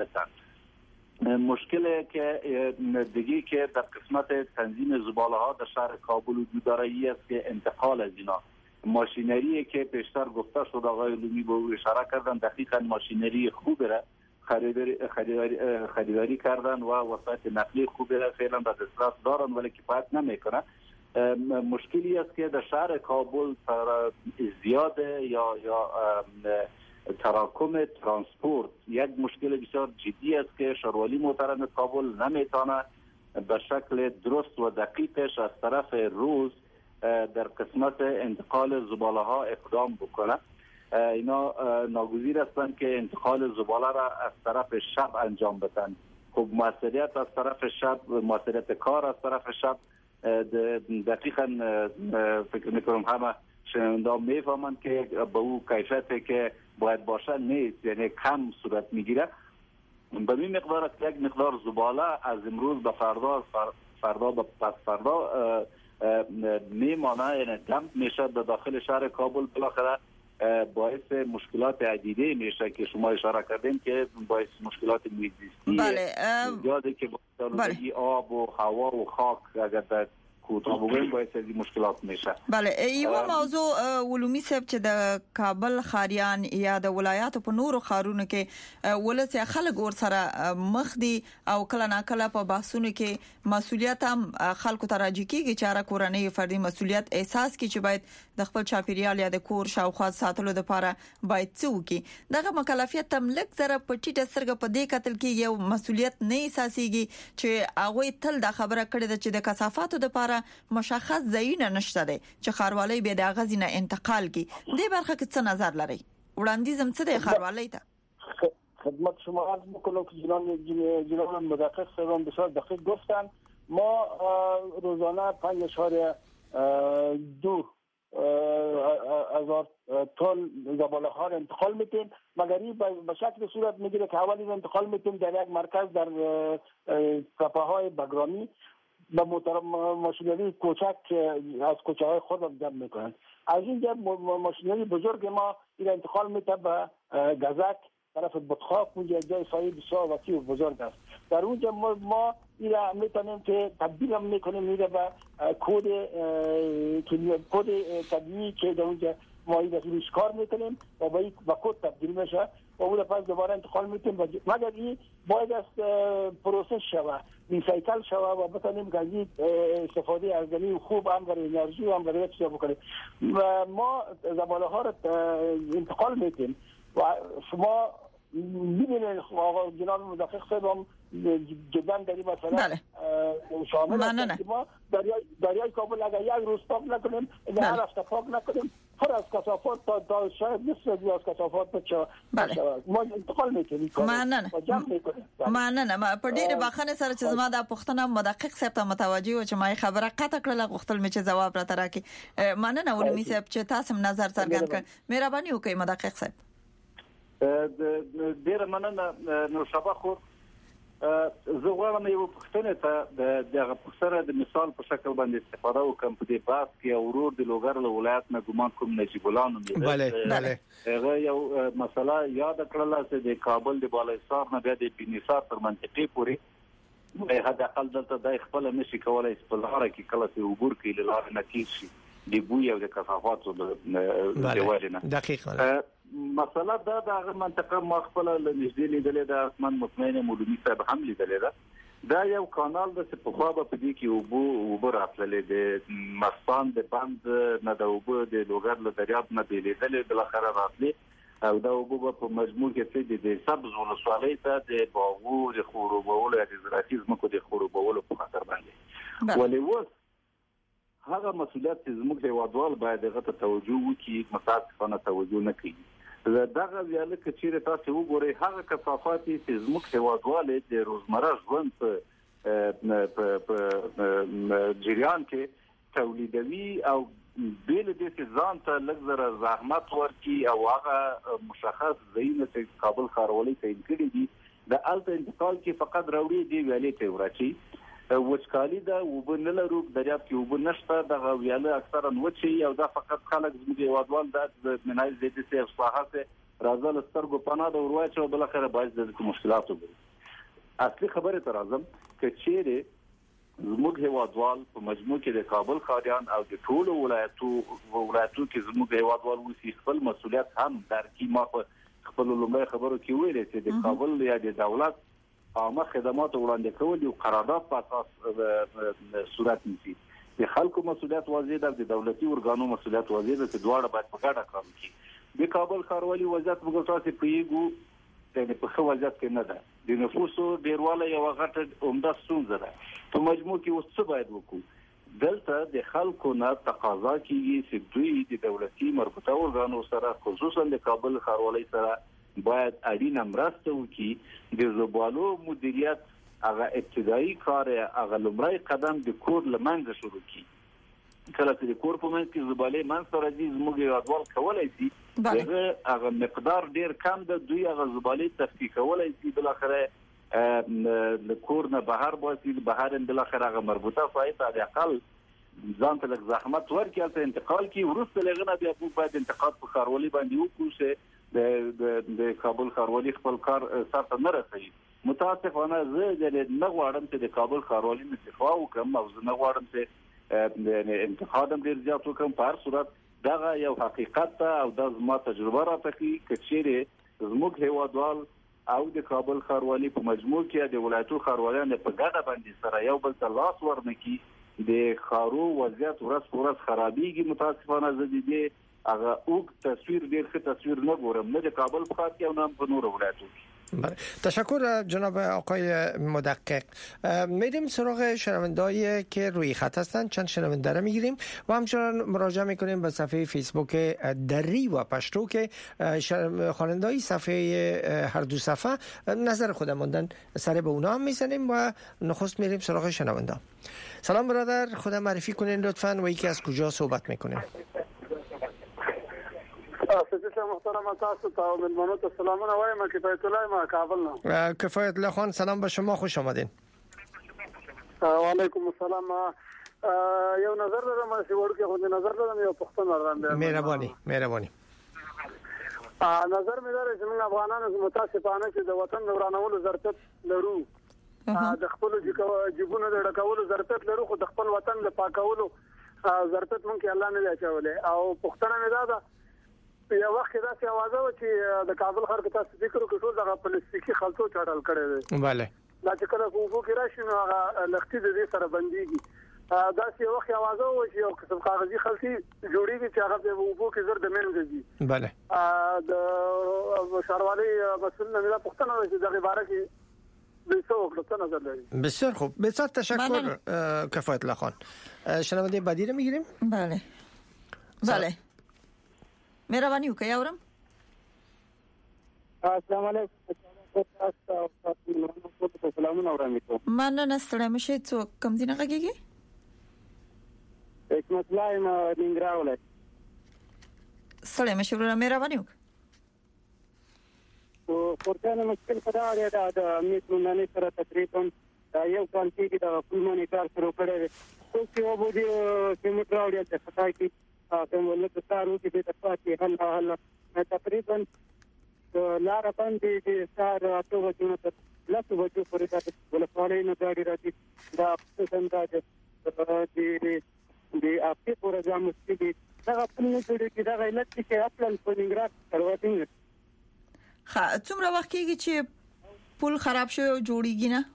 بدن. مشکلی که دیگه که در قسمت تنظیم زباله ها در شهر کابل وجود داره ای است که انتقال از اینا ماشینری که پیشتر گفته شد، آقای علومی به او اشاره کردن، دقیقاً ماشینری خوبی را خریداری, خریداری, خریداری کردن و وسایل نقلیه خوبی را فعلا در دسترس دارن ولی کفایت نمیکنه. مشکلی است که در شهر کابل زیاد یا یا تراکم ترانسپورت یک مشکل بسیار جدی است که شاروالی محترم کابل نمیتونه به شکل درست و دقیقش از طرف روز در قسمت انتقال زباله ها اقدام بکنه. اینا ناگزیر هستند که انتقال زباله را از طرف شب انجام بدن. خب موثریت از طرف شب، موثریت کار از طرف شب دقیقاً فکر میکنم همه شنونده‌ها میفهمند که به او کیفیتی که باید باشه نیست، یعنی کم صورت میگیره. به این مقدار یک مقدار زباله از امروز به فردا فردا به پس فردا میمانه، یعنی دمپ میشه در داخل شهر کابل. بالاخره باعث مشکلات عدیده میشه که شما اشاره کردین که باعث مشکلات محیط‌زیستی بله یاده که با آب و هوا و خاک اگر در کوتاه بگویم باعث از مشکلات میشه. بله یو موضوع علومي صاحب چې د کابل خاریان یا د ولایاتو په نورو خارونو کې ولس خلک ور سره مخ دي او کله نا کله په بحثونو کې مسولیت هم خلکو ته راځي کیږي چې را کورنۍ فردي مسولیت احساس کی چې باید د خپل چاپیریال یا د کور شاوخوا ساتلو لپاره باید څوکي دغه مکلفیت تم لک زره په ټیټه سرګه په دې قتل کې یو مسولیت نه احساسيږي چې هغه تل د خبره کړې ده چې د کثافاتو لپاره مشخص ځایونه نشته دي چې خاروالۍ به د غزینه انتقال کی دې برخه کې څه نظر لري وړاندیزم څه دی خاروالۍ ته خدمت شما عرض میکنم که جناب جناب مدقق صاحب بسیار دقیق گفتن ما روزانه پنج اشاره دو هزار تن زباله ها را انتقال میتیم مگر این به شکل صورت میگیره که اولی را انتقال میتیم در یک مرکز در تپه های بگرامی به ماشینری کوچک از کوچه های خود را جمع میکنند. از اینجا ماشینری بزرگ ما این انتقال میته به گزک طرف بطخاک اونجا جای سایه بسیار وسیع و بزرگ است. در اونجا ما, ما این را میتونیم که تبدیل هم میکنیم میره به کود کود طبیعی که در اونجا ما این روش کار میکنیم و با این کود تبدیل میشه و اون پس دوباره انتقال میتیم مگر این باید از پروسس شوه ریسایکل شوه و بتونیم که این استفاده از زمین خوب هم برای انرژی و هم برای چیزا بکنیم و ما زباله ها را انتقال میتیم و شما میبینید آقا جناب مدقق صاحب هم جدا در این مسئله شامل هستند که ما دریای دریای کابل اگر یک روز پاک نکنیم اگر هر هفته پاک نکنیم پر از کثافات تا, تا شاید نصف از کثافات بچه ما انتقال میکنیم مننه مننه ما په ډیره بخښنه سره چې زما د پښتنه مدقق صاحب ته متوجي و چې ما خبره قطع کړله غوښتل مې چې جواب را تراکي مننه علومي صاحب چې تاسو نظر څرګند کړ مهرباني وکړئ مدقق صاحب ډیره مننه نو شبا خو زه غواړم یو پښتنه ته دغه پښتنه د مثال په شکل باندې استفاده وکم په دې باس کې اورور د لوګر له ولایت نه ګمان کوم نجیب الله نوم دی بله بله هغه یو مسله یاد کړل چې د کابل د بالایسار نه بیا د بنیسار تر منطقې پورې به هدا خپل دلته د خپل نشي کولای په لاره کې کله چې عبور کوي لاره نه کیږي د بوی او د کثافاتو د دیوالینه دقیقاً مسله دا د منطقه ما خپل لنږدې لیدلې ده اسمان مطمئن مولوی صاحب هم لیدلې ده دا یو کانال د په خوا په دې کې وبو وبو راتللې د مستان د بند نه د وبو د لوګر له دریاب نه لیدلې بل اخر راتلې او دا وبو په مجموع کې د سبز ولسوالۍ ته د باغو د خړوبولو د زراعتي ځمکو د خړوبولو په خاطر باندې ولې وس هغه مسولیت چې زموږ هیوادوال باید هغه ته توجه وکړي متاسفانه توجه نه کوي دغه ویاله کې چې تاسو وګورئ هغه کثافات چې زموږ هیوادوال د روزمره ژوند په جریان کې تولیدوي او بیل د ځان ته لږ زحمت ورکړي او هغه مشخص ځایونه چې کابل ښاروالۍ ته انکړي دي د الته انتقال کې فقط راوړي دی ویالې ته ورچی وچکالي دا وبنلرو دریاب کې وبنشته د ویاله اکثرا وچی او دا فقط خلک زموږ هیوادوال د منای زیاتې سي اصلاحات راځل سترګو پناه د ورواچ او بل اخر باعث د مشکلاتو وي اصلي خبره تر اعظم چې چیرې زموږ هیوادوال په مجموع کې د کابل خاریان او د ټولو ولایتو ولایتو کې زموږ هیوادوال وسی خپل مسولیت هم درکې ما خپل لومړی خبرو کې ویل چې د کابل یا د دولت عامه خدمات وړاندې کول یو قرارداد په اساس صورت نیسي د خلکو مسولیت واضح ده د دولتي ارګانو مسولیت واضح ده چې دواړه باید په ګډه کار وکړي د کابل ښاروالۍ وضعیت موږ تاسو پیږو د په خو وضعیت کې نه ده د نفوسو ډیروالی یو غټه عمده ستونزه ده په مجموع کې اوس څه باید وکړو دلته د خلکو نه تقاضا کیږي چې دوی د دولتي مربوطه ارګانو سره خصوصا د کابل ښاروالۍ سره باید اړینه مرسته وکړي د زبالو مدیریت هغه ابتدایي کار هغه لمړی قدم د کور لمنځه شروع کړي کله چې د کور په منځ کې زبالې منځ ته راځي زموږ هیوادوال کولی شي هغه هغه مقدار ډیر کم ده دوی هغه زبالې تفکیک کولی شي بالاخره له کور نه بهر باسي بهر بالاخره هغه مربوطه فایده د اقل ځان ته لږ زحمت ورکړي ته انتقال کی ورسته لغنه بیا په باید انتقاد په خاروالي باندې وکړو چې د د کابل خاروالي خپل کار سره نه رسي. متاسفانه زه د نه غواړم چې د کابل خاروالي مستفا وکم او زه نه غواړم چې د انتقادم ډیر زیات وکم. په هر صورت دا یو حقیقت او د زما تجربه راته کچېره زموږ هیوادوال او د کابل خاروالي په مجموع کې د ولایتو خاروالانو په ګډه باندې سره یو بل ته لاس ورنکي د خارو وضعیت ورځ په ورځ خرابېږي. متاسفانه زه د دې هغه اوږد تصویر ډیر ښه تصویر نه ګورم نه د کابل په ښار کې او نه په نورو ولایتو کې. بله تشکر جناب آقای مدقق. میریم سراغ شنونده‌ای که روی خط هستند. چند شنونده را میگیریم و همچنان مراجعه میکنیم به صفحه فیسبوک دری و پشتو که خواننده‌های صفحه هر دو صفحه نظر خود موندن سر به اونا هم میزنیم و نخست میریم سراغ شنونده. سلام برادر، خود معرفی کنین لطفاً و یکی از کجا صحبت میکنیم؟ سیدی محترم تاسو ته ملمنو ته سلامونه وایم. کفایت الله ما کابل نه. کفایت الله خان سلام به شما، خوش آمدین. و علیکم السلام. یو نظر لرم چې ورکه خو نظر لرم یو پښتون راځم. مهرباني مهرباني. نظر مې لري چې موږ افغانانو متاسفانه چې د وطن ورانولو ضرورت لرو. د خپل جیبونو د ډکولو ضرورت لرو خو د خپل وطن د پاکولو ضرورت مونږ الله نه اچولې. او پښتنه مې دا یو وخت دا چې आवाज و چې د کابل خلک تاسو فکر وکړو ټول دغه پلاستیکي خلطو چاړل کړي دي. bale دا چې کله کوو کې راشي نو هغه لختي د دې سره بنديږي. دا چې یو وخت आवाज و چې یو قسم کاغذي خلطي جوړیږي چې هغه د وبو کې زر د منځي. bale د شاروالي مسؤل نه لا پښتنه چې دغه باره کې بسیار نظر لري. بسیار خوب، بسیار تشکر کفایت الله خان. شنونده بعدی رو میگیریم؟ بله بله مهرباني وکړئ اورم. السلام علیکم. سلامونه اورم. مننه ستړی مشه. څوک کوم دینه غږیږي؟ حکمت الله ما ننګرهار ولایت. ستړی مشه ورته مهرباني وکړئ. او پورتانه مشکل خدا دی دا د امنیت نن سره تقریبا یو کال کې دا فلمونی کار شروع کړی. خو چې وبو دي چې موږ راوړل چې خدای کې کوم ولته تاسو کې د تاسو حل حل تقریبا لار باندې چې سار اته وجو ته لاسو وجو پرې تاسو ولفالې نه غاډي راځي دا څنګه ده د د اپي پروګرام کې دا خپل نه جوړي چې دا علت چې خپل په نګرات کارواتین. ها څومره وخت کېږي چې پل خراب شوی او جوړیږي نه؟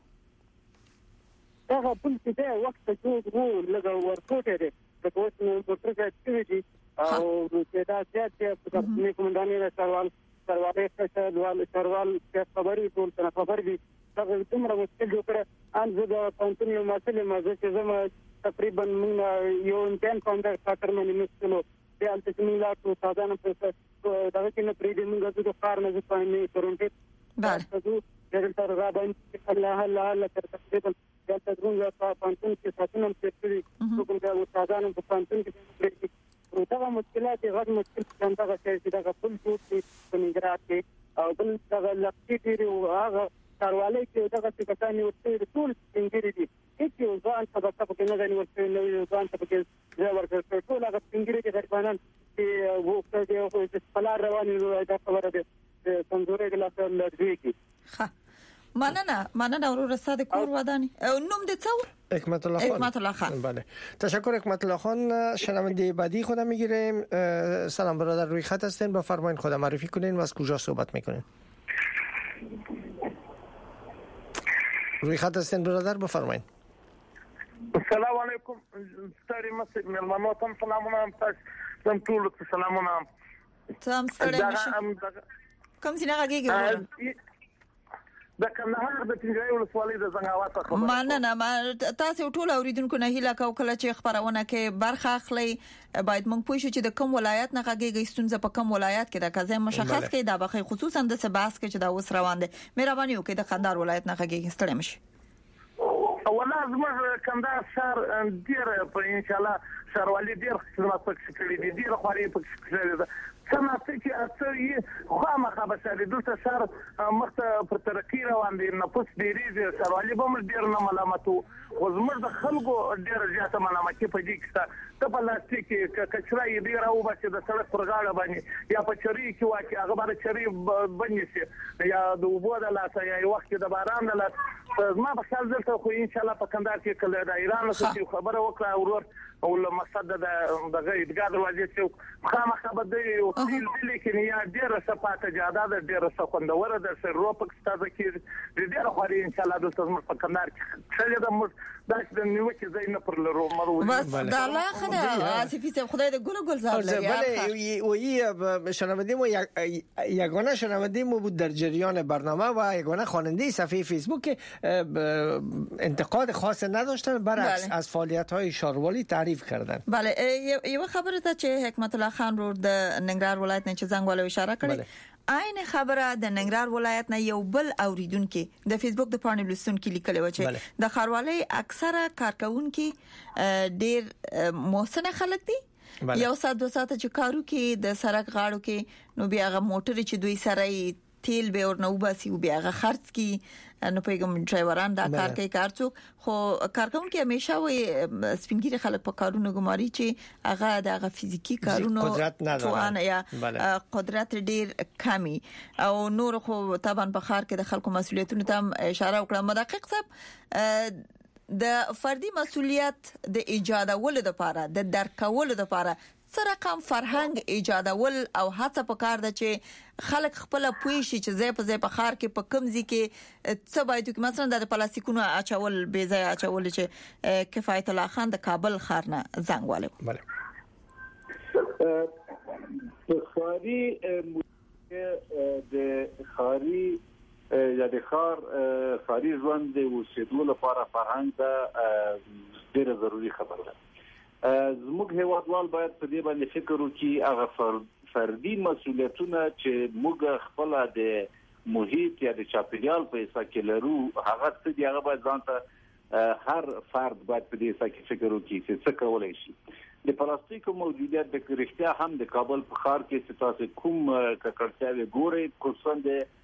دا پل چې دا وخت جوړ وو لګا ورکوټه ده د کوڅې نو پروګرام کوي او چې دا چې په خپل کومنداني سروال سروالې څخه دوال سروال چې خبري ټول څه خبر دي دا څومره مشکل جوړ کړ. ان زه د پانتونیو مسلې مازه چې زما تقریبا یو انټن کونډر فاکر مې نشلو د الته چې موږ لا ټول ساده په دا چې نه پریږدي موږ د کار نه ځپاینې ترونټه بله دغه تر را باندې الله الله الله تر تقریبا دلته څنګه په پانتون کې ساتنه چې کوم دا ساده په پانتون کې دا مشکلات غږ مشکل څنګه چې دا خپل ټول په نګرات کې او بل دا لکټي دی او هغه کاروالۍ کې دا څه کسانې ورته ټول څنګه دي چې ځان په تاسو کې نه غني ورته نو ځان ته کې ځای ورکړ ټول هغه څنګه دي درپانان چې وو په دې او چې پلار رواني دا خبره ده څنګه ګلاسه لږی کی. ها مننه مننه ورور ساده کور ودانی نوم دې څو؟ حکمت الله خان. حکمت الله خان. بله تشکر حکمت الله خان. شنونده بعدی خودم میگیریم. سلام برادر روی خط هستین، بفرمایید خودم معرفی کنین و از کجا صحبت میکنین؟ روی خط هستین برادر بفرمایید. السلام علیکم. ستړي مسجد ملمنو تم سلامونه تاسو تم ټول سلامونه تم ستړي مشه. کوم څنګه غږیږي؟ د کندهار د تنګای ولسوالۍ د زنګاوات خبره. مننه ما تاسو ټول اوریدونکو نه هیله کوم کله چې خبرونه کې برخه اخلي باید موږ پوه شو چې د کوم ولایت نه غږیږي ستونزه په کوم ولایت کې د کزه مشخص کې دا بخې خصوصا د سباس کې چې دا اوس روان دي. مهرباني وکړئ د قندهار ولایت نه غږیږي ستړي مشه. اوله زموږ کندهار ښار ډېر په ان شاء الله ښاروالي ډېر خدمات پکې کړي دي ډېر خواري پکې کړي ده څنګه چې اته خامخا به سره دلته ښار مخته پر ترقي روان دي نفوس ډېرېږي ښاروالي به موږ ډېر نه ملامتو خو زموږ د خلکو ډېره زیاته ملامتي په دې کې شته ته پلاستیک کچرا یې ډېره وباسي د سړک پر غاړه باندې یا په چرۍ کې واچي هغه باندې چرۍ بندې شي یا د اوبو د لاسه یا یو وخت د باران د لاسه زما په خیال دلته خو انشاءالله په کندهار کې کله د ایران څخه خبره وکړه ورور او مقصد د دغه ادګار دروازې چې خامخا به د تیل لیکن یا ډیره صفات جاده د ډیره خوندوره د سروپک ستاسو کې ډیره خوري ان شاء الله د تاسو په کندهار کې څه د مر داس د نیوکه زین پر لرو مرو بس د الله خدای آسفی صاحب خدای د ګل گل زار لري بله وی شنونده ما یگانه شنونده ما بود در جریان برنامه و یگانه خواننده صفحه فیسبوک انتقاد خاص نداشتن برعکس از فعالیت‌های شاروالی تعریف کردن. بله یو خبره ته چې حکمت الله خان رو د ننګرهار ولایت نه چې زنګ ولې اشاره کړې عین خبره د ننګرهار ولایت نه یو بل اوریدونکو د فیسبوک د پاڼې لوستونکو لیکلی و چې د خاروالۍ اکثره کارکونکو ډیر محسن خلک دي یو سات دو سات چې کارو کې د سړک غاړو کې نو بیا غو موټر چې دوی سره تیل به ور نو باسي او بیا غ خرڅ کی نو پیغام ډرایوران دا کار کوي کارڅوک خو کارکون کې همیشه وي سپینګری خلک په کارونو ګماري چې هغه د فزیکی کارونو توان یا قدرت ډیر کمی او نور خو طبعا په خار کې د خلکو مسولیتونو ته اشاره وکړه مدقق صاحب د فردي مسولیت د ایجادولو لپاره د درکولو لپاره سره کم فرهنګ ایجادول او هڅه پکار ده چې خلک خپل پوي شي چې ځای په ځای په خار کې په کمزي کې څه باید کې مثلا د پلاستیکونو اچول به ځای اچول چې کفایت الله خان د کابل خار نه زنګ والو بله په خاري د خاري یا د خار خاري ژوند د اوسېدو لپاره فرهنګ د ډېر ضروری خبره ده زموږ هیوادوال باید په دې باندې فکر وکړي هغه فردي مسولیتونه چې موږ خپل د محیط یا د چاپیریال په حساب کې لرو هغه څه دی هغه باید ځانته هر فرد باید په دې حساب کې فکر وکړي چې څه کولای شي د پلاستیکو موجودیت د رښتیا هم د کابل په ښار کې چې تاسو کوم ککړتیاوي ګورئ خصوصا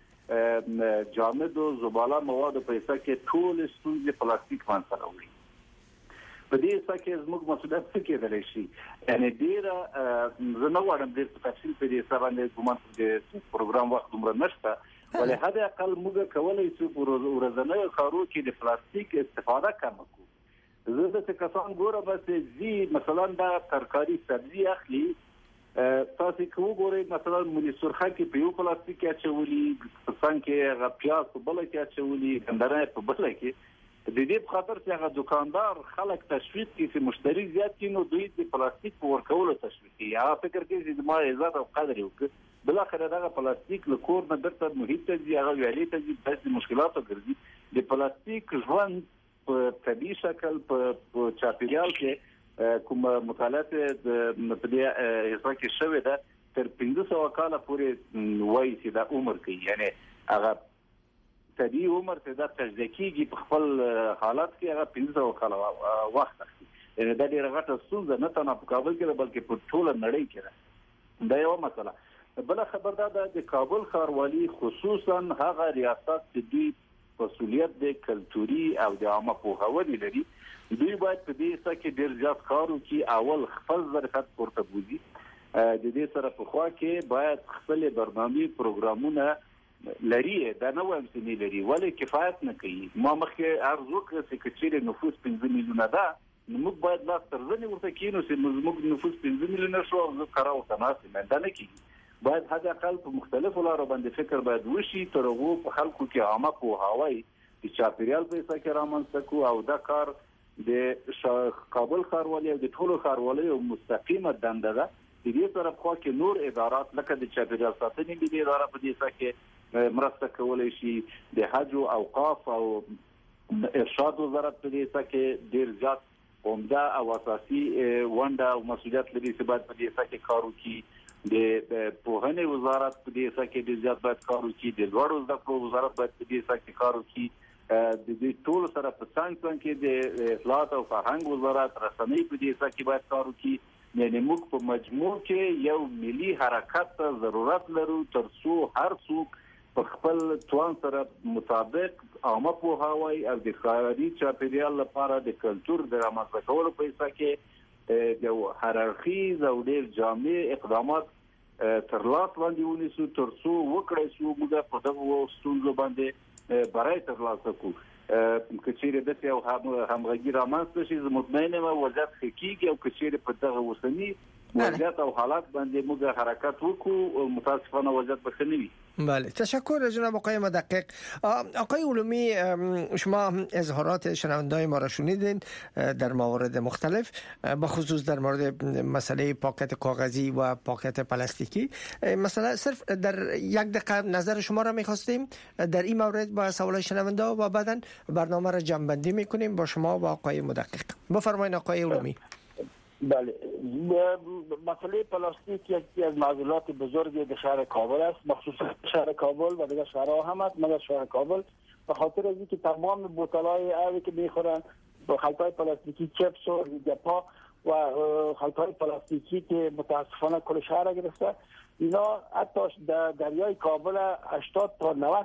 د جامد او زباله مواد په حساب کې ټول ستونزې پلاستیک باندې راوړي په دې څخه کې زموږ مسؤلیت څه کېدلی شي یعنی ډیر زه نه وایم ډیر تفصیل په دې سره باندې کوم د پروګرام وخت عمر نشته ولې هدا اقل موږ کولای شو ورځنی کارو کې د پلاستیک استفاده کم کړو زه د کسان ګوره بس زی مثلا دا ترکاری سبزی اخلي تاسو کو ګورئ مثلا ملي سرخه کې په یو پلاستیک کې اچولي څنګه غ پیاز په بل کې اچولي ګندنه په بل کې د دې په خاطر چې هغه دکاندار خلک تشویق کوي چې مشتری زیات کړي نو دوی د پلاستیک په ورکولو تشویق کوي یا فکر کوي چې ما عزت او قدر وکړي بل اخر دا پلاستیک له کور نه درته محیط ته ځي هغه ویلي ته ځي د مشکلاتو ګرځي د پلاستیک ژوند په طبي شکل په چاپیریال کې کوم مطالعات د مطالعه حساب کې شوې ده تر پنځه سوه کاله پورې وایي چې دا عمر کوي یعنی هغه طبي عمر ته د تجدیدي په خپل حالت کې هغه پنځه سوه کاله وخت اخلي یعنی دا ډیره غټه ستونزه نه تنه په کابل کې بلکې په ټوله نړۍ کې ده دا یو مسله بل خبر دا د کابل ښاروالي خصوصا هغه ریاست چې دوی مسؤلیت د کلتوري او د عامه پوهاوی لري دوی باید په دې څه کې ډیر زیات کار وکړي اول خپل ظرفیت پورته بوزي د دې سره په خوا کې باید خپل برنامه پروګرامونه لري دا نو هم سني لري ولې کفایت نه کوي ما مخکې ارزو کړ چې کچېره نفوس پنځه میلیونه ده نو موږ باید لا ترځنی ورته کینو چې موږ نفوس پنځه میلیونه شو او کارو تناسب نه نه کیږي باید هدا خلک په مختلفو لارو باندې فکر باید وشي تر هغه په خلکو کې عامه پوهاوی چې چاپیریال په څیر کې رامنځته کو او دا کار د کابل ښاروالۍ او د ټولو ښاروالۍ او مستقیمه دنده ده د دې طرف خو کې نور ادارات لکه د چاپیریال ساتنې د اداره په دې څیر کې مرسته کولای شي د حج او اوقاف او ارشاد وزارت په دې څیر کې ډیر زیات عمده او اساسي ونده او مسؤلیت لري چې باید په دې څیر کې کار وکړي د پوهنې وزارت په دې څیر کې ډیر زیات باید کار وکړي د لوړو زده کړو وزارت باید په دې څیر کې کار وکړي د دې ټول سره په څنګ څنګ کې د اطلاعات او فرهنګ وزارت رسنۍ په دې ځکه کې باید کار وکړي، یعنی موږ په مجموع کې یو ملي حرکت ته ضرورت لرو ترڅو هر څوک په خپل توان سره مطابق عامه پوهاوی او د ښاري چاپیریال لپاره د کلتور د رامنځته کولو په حصه کې یو هررخیز او ډېر جامع اقدامات تر لاس باندې ونیسو ترڅو وکړای شو موږ په دغه ستونزو باندې برای تر لاسه کړو. که چیرې د یو همغږي رامنځته شي زه مطمئن یم وضعیت ښه کیږي، او که چیرې په دغه اوسني وضعیت او حالات باندې موږ حرکت وکړو متاسفانه وضعیت به ښه نه وي. بله، تشکر جناب آقای مدقق. آقای علومی، شما اظهارات شنونده‌های ما را شنیدین در موارد مختلف، بخصوص در مورد مسئله پاکت کاغذی و پاکت پلاستیکی. مثلا صرف در یک دقیقه نظر شما را می‌خواستیم در این مورد با سوال شنونده و بعداً برنامه را جمع‌بندی می‌کنیم با شما و آقای مدقق. بفرمایید آقای علومی. بله، مسئله پلاستیک یکی از معضلات بزرگی در شهر کابل است، مخصوصا شهر کابل و دیگر شهرها هم است، مگر شهر کابل به خاطر از اینکه تمام بوتل‌های آبی که میخورن با خلط‌های پلاستیکی، چپس و ریگپا و خلط‌های پلاستیکی که متاسفانه کل شهر گرفته، اینا حتی در دریای کابل هشتاد تا نود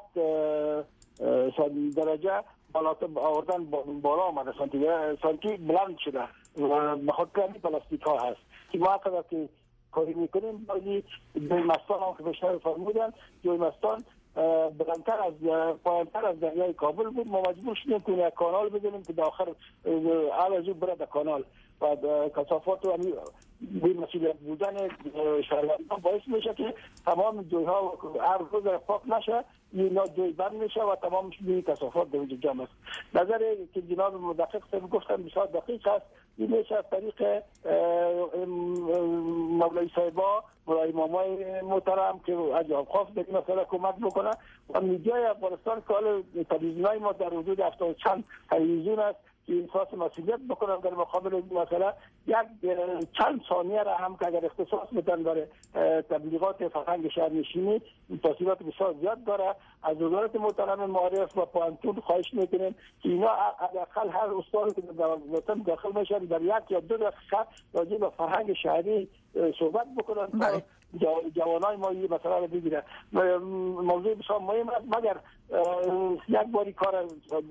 درجه بالا آوردن بالا آمده، سانتی سانتی بلند شده و بخاطر همین پلاستیک ها هست که ما اگر که کاری میکنیم بازی دویمستان هم که بیشتر فرمودن، دویمستان بلندتر از پایینتر از دریای کابل بود، ما مجبور شدیم که یک کانال بزنیم که داخل علاوه بره در کانال و کثافات و بی مسئولیت بودن شهروندان باعث میشه که تمام جوی‌ها هر روز پاک نشه، اینا جوی بند میشه و تمام بی کثافات در وجود جمع است. نظر که جناب مدقق صاحب گفتن بسیار دقیق است. این میشه از طریق مولای صاحبا و امامای محترم که عجاب خاص به این مسئله کمک بکنه و میدیای افغانستان که حال تلویزیونای ما در حدود هفتاد چند تلویزیون است که احساس مسئولیت بکنن در مقابل این مسئله، یک چند ثانیه را هم که اگر اختصاص بدن برای تبلیغات فرهنگ شهرنشینی تاثیرات بسیار زیاد داره. از وزارت محترم معارف و پانتون خواهش میکنیم که اینا حداقل هر استانی که در وطن داخل میشن در یک یا دو دقیقه راجع به فرهنگ شهری صحبت بکنن تا جوانای ما این مسئله رو بگیرن. موضوع بسیار مهم است، مگر یک باری کار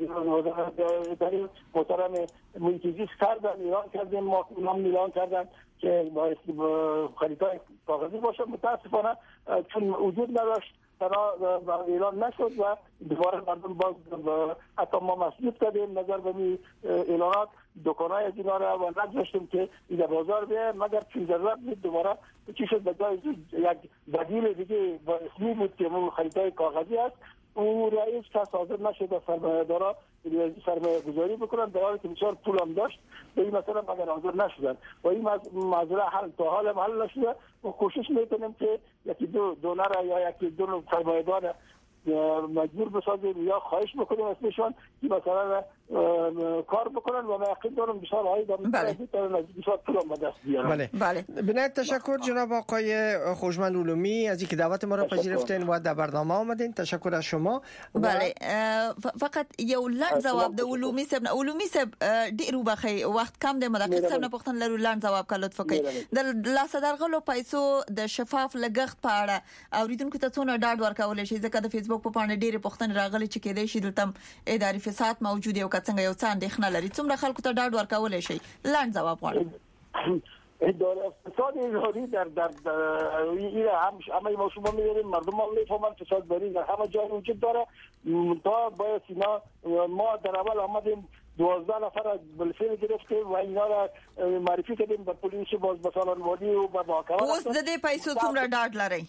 در محترم محیط زیست کردن، ایران کردیم، ما هم ایران کردن که باعث خریدای کاغذی باشه. متاسفانه چون وجود نداشت تنها اعلان نشد و دوباره مردم باز حتی ما مسئولیت کردیم نظر به اعلانات دکانای از اینا را و نگذاشتیم که این بازار بیه، مگر چون ضرورت بود دوباره چی شد بجای یک بدیل دیگه با اسمی بود که اون خریدای کاغذی است، او رئیس کس حاضر نشد و سرمایه‌دارا سرمایه گذاری بکنن در حالی که بسیار پول هم داشت به این مسئله مگر حاضر نشدن و این مسئله حل تا حال هم حل نشده و کوشش میکنیم که یکی دو دونر یا یکی دو سرمایه‌دار مجبور بسازیم یا خواهش بکنیم اسمشون که مثلا کار بکنن و من یقین دارم بسیار هایی دارم بسیار پول هم به دست بیارم. بله. بله. بنایت تشکر جناب آقای خوشمند علومی از اینکه دعوت ما را پذیرفتین و در برنامه آمدین. تشکر از شما. بله، فقط یو لنډ جواب د علومی صاحب علومی صاحب ډیرو بخی وخت کم د مدقق صاحب نه پوښتنه لرو لنډ جواب کا لطف وکړئ. د لاس درغلو پیسو د شفاف لګښت په اړه اوریدونکو ته څونه ډاډ ورکول شي ځکه د فیسبوک په باندې ډیره پوښتنې راغلي چې کېدای شي دلته اداري فساد موجود یو څنګه یو څه اندېښنه لري، څومره خلکو ته ډاډ ورکول شي؟ لنډ جواب غواړم. اداره فساد اداری در در این هم همه ما شما می‌بینید مردم هم می‌فهمن فساد داری در همه جای وجود داره. تا باید اینا ما در اول آمدیم دوازده نفر بالفعل گرفتیم و اینا را معرفی کردیم به پلیس باز مثلا وادی و به محکمه. اوس د دې پیسو څومره ډاډ لري؟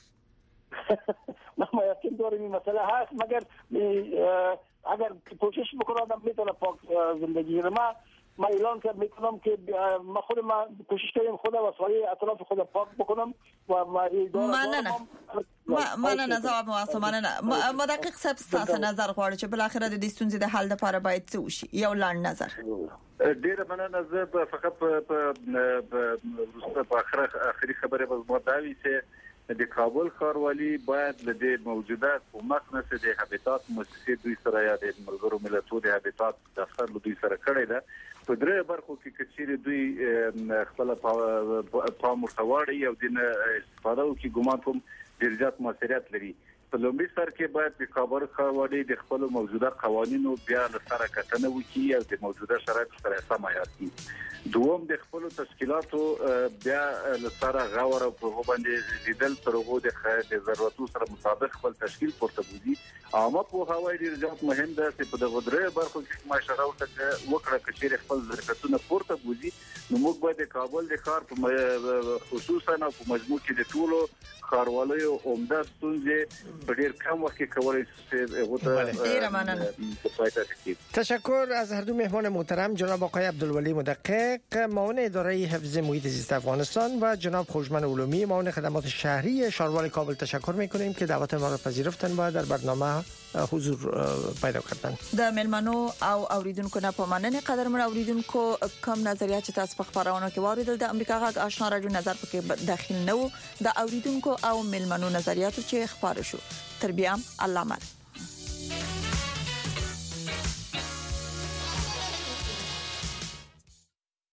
ما یقین داریم این مسئله هست، مگر اگر کوشش بکنم میتونه پاک زندگی رو ما ما اعلان کرد میکنم که ما خود ما کوشش کردیم خود وسایل اطراف خود پاک بکنم و ما اداره مننه مننه جواب مو واسه مننه مدقق صاحب تاسو نظر غواړم چې بل اخره د دې ستونزې د حل لپاره باید څه وشي؟ یو لاند نظر. ډیره مننه. زه فقط په په اخره اخري خبره به مو دا وی چې د کابل ښاروالي باید له دې موجوده کومک نه د هابیتات مؤسسې دوی سره یا د ملګرو ملتونو د هابیتات دفتر له دوی سره کړی ده په درې برخو کې کچېری دوی خپل پام ورتواړي او د استفاده کوي ګومان کوم ډیر زیات مسؤلیت لري په لومړي سر کې باید د کابل ښاروالي د خپل موجوده قوانینو بیا له سره کتنه وکړي او د موجوده شرایط سره سم عیار کړي دوم د خپل تشکیلاتو بیا له سره غوړ او په باندې لیدل تر هغه د ضرورتو سره مطابق خپل تشکیل پورته بوزي عامه په هواي ډیر ځات مهم ده چې په دغه درې برخو کې ما اشاره وکړه چې خپل ضرورتونه پورته بوزي نو موږ باید د کابل د ښار په خصوصا او په مجموع کې د ټولو ښاروالۍ عمده ستونزې په ډیر کم وخت کې کولای شي هغه ډیر مننه. تشکر از هر دو مهمان محترم جناب آقای عبدالولی مدقق معاون اداره حفظ محیط زیست افغانستان و جناب خوشمن علومی معاون خدمات شهری شهروال کابل تشکر میکنیم که دعوت ما را پذیرفتن و در برنامه حضور پیدا کردن. د ملمنو او اوریدونکو نه په مننه قدرمن اوریدونکو کوم نظریات چې تاسو په خبرونه کې واردل د امریکا غږ آشنا رادیو نظر پکې داخل نه و د اوریدونکو او ملمنو نظریاتو چې خبر شو تر بیا الله مل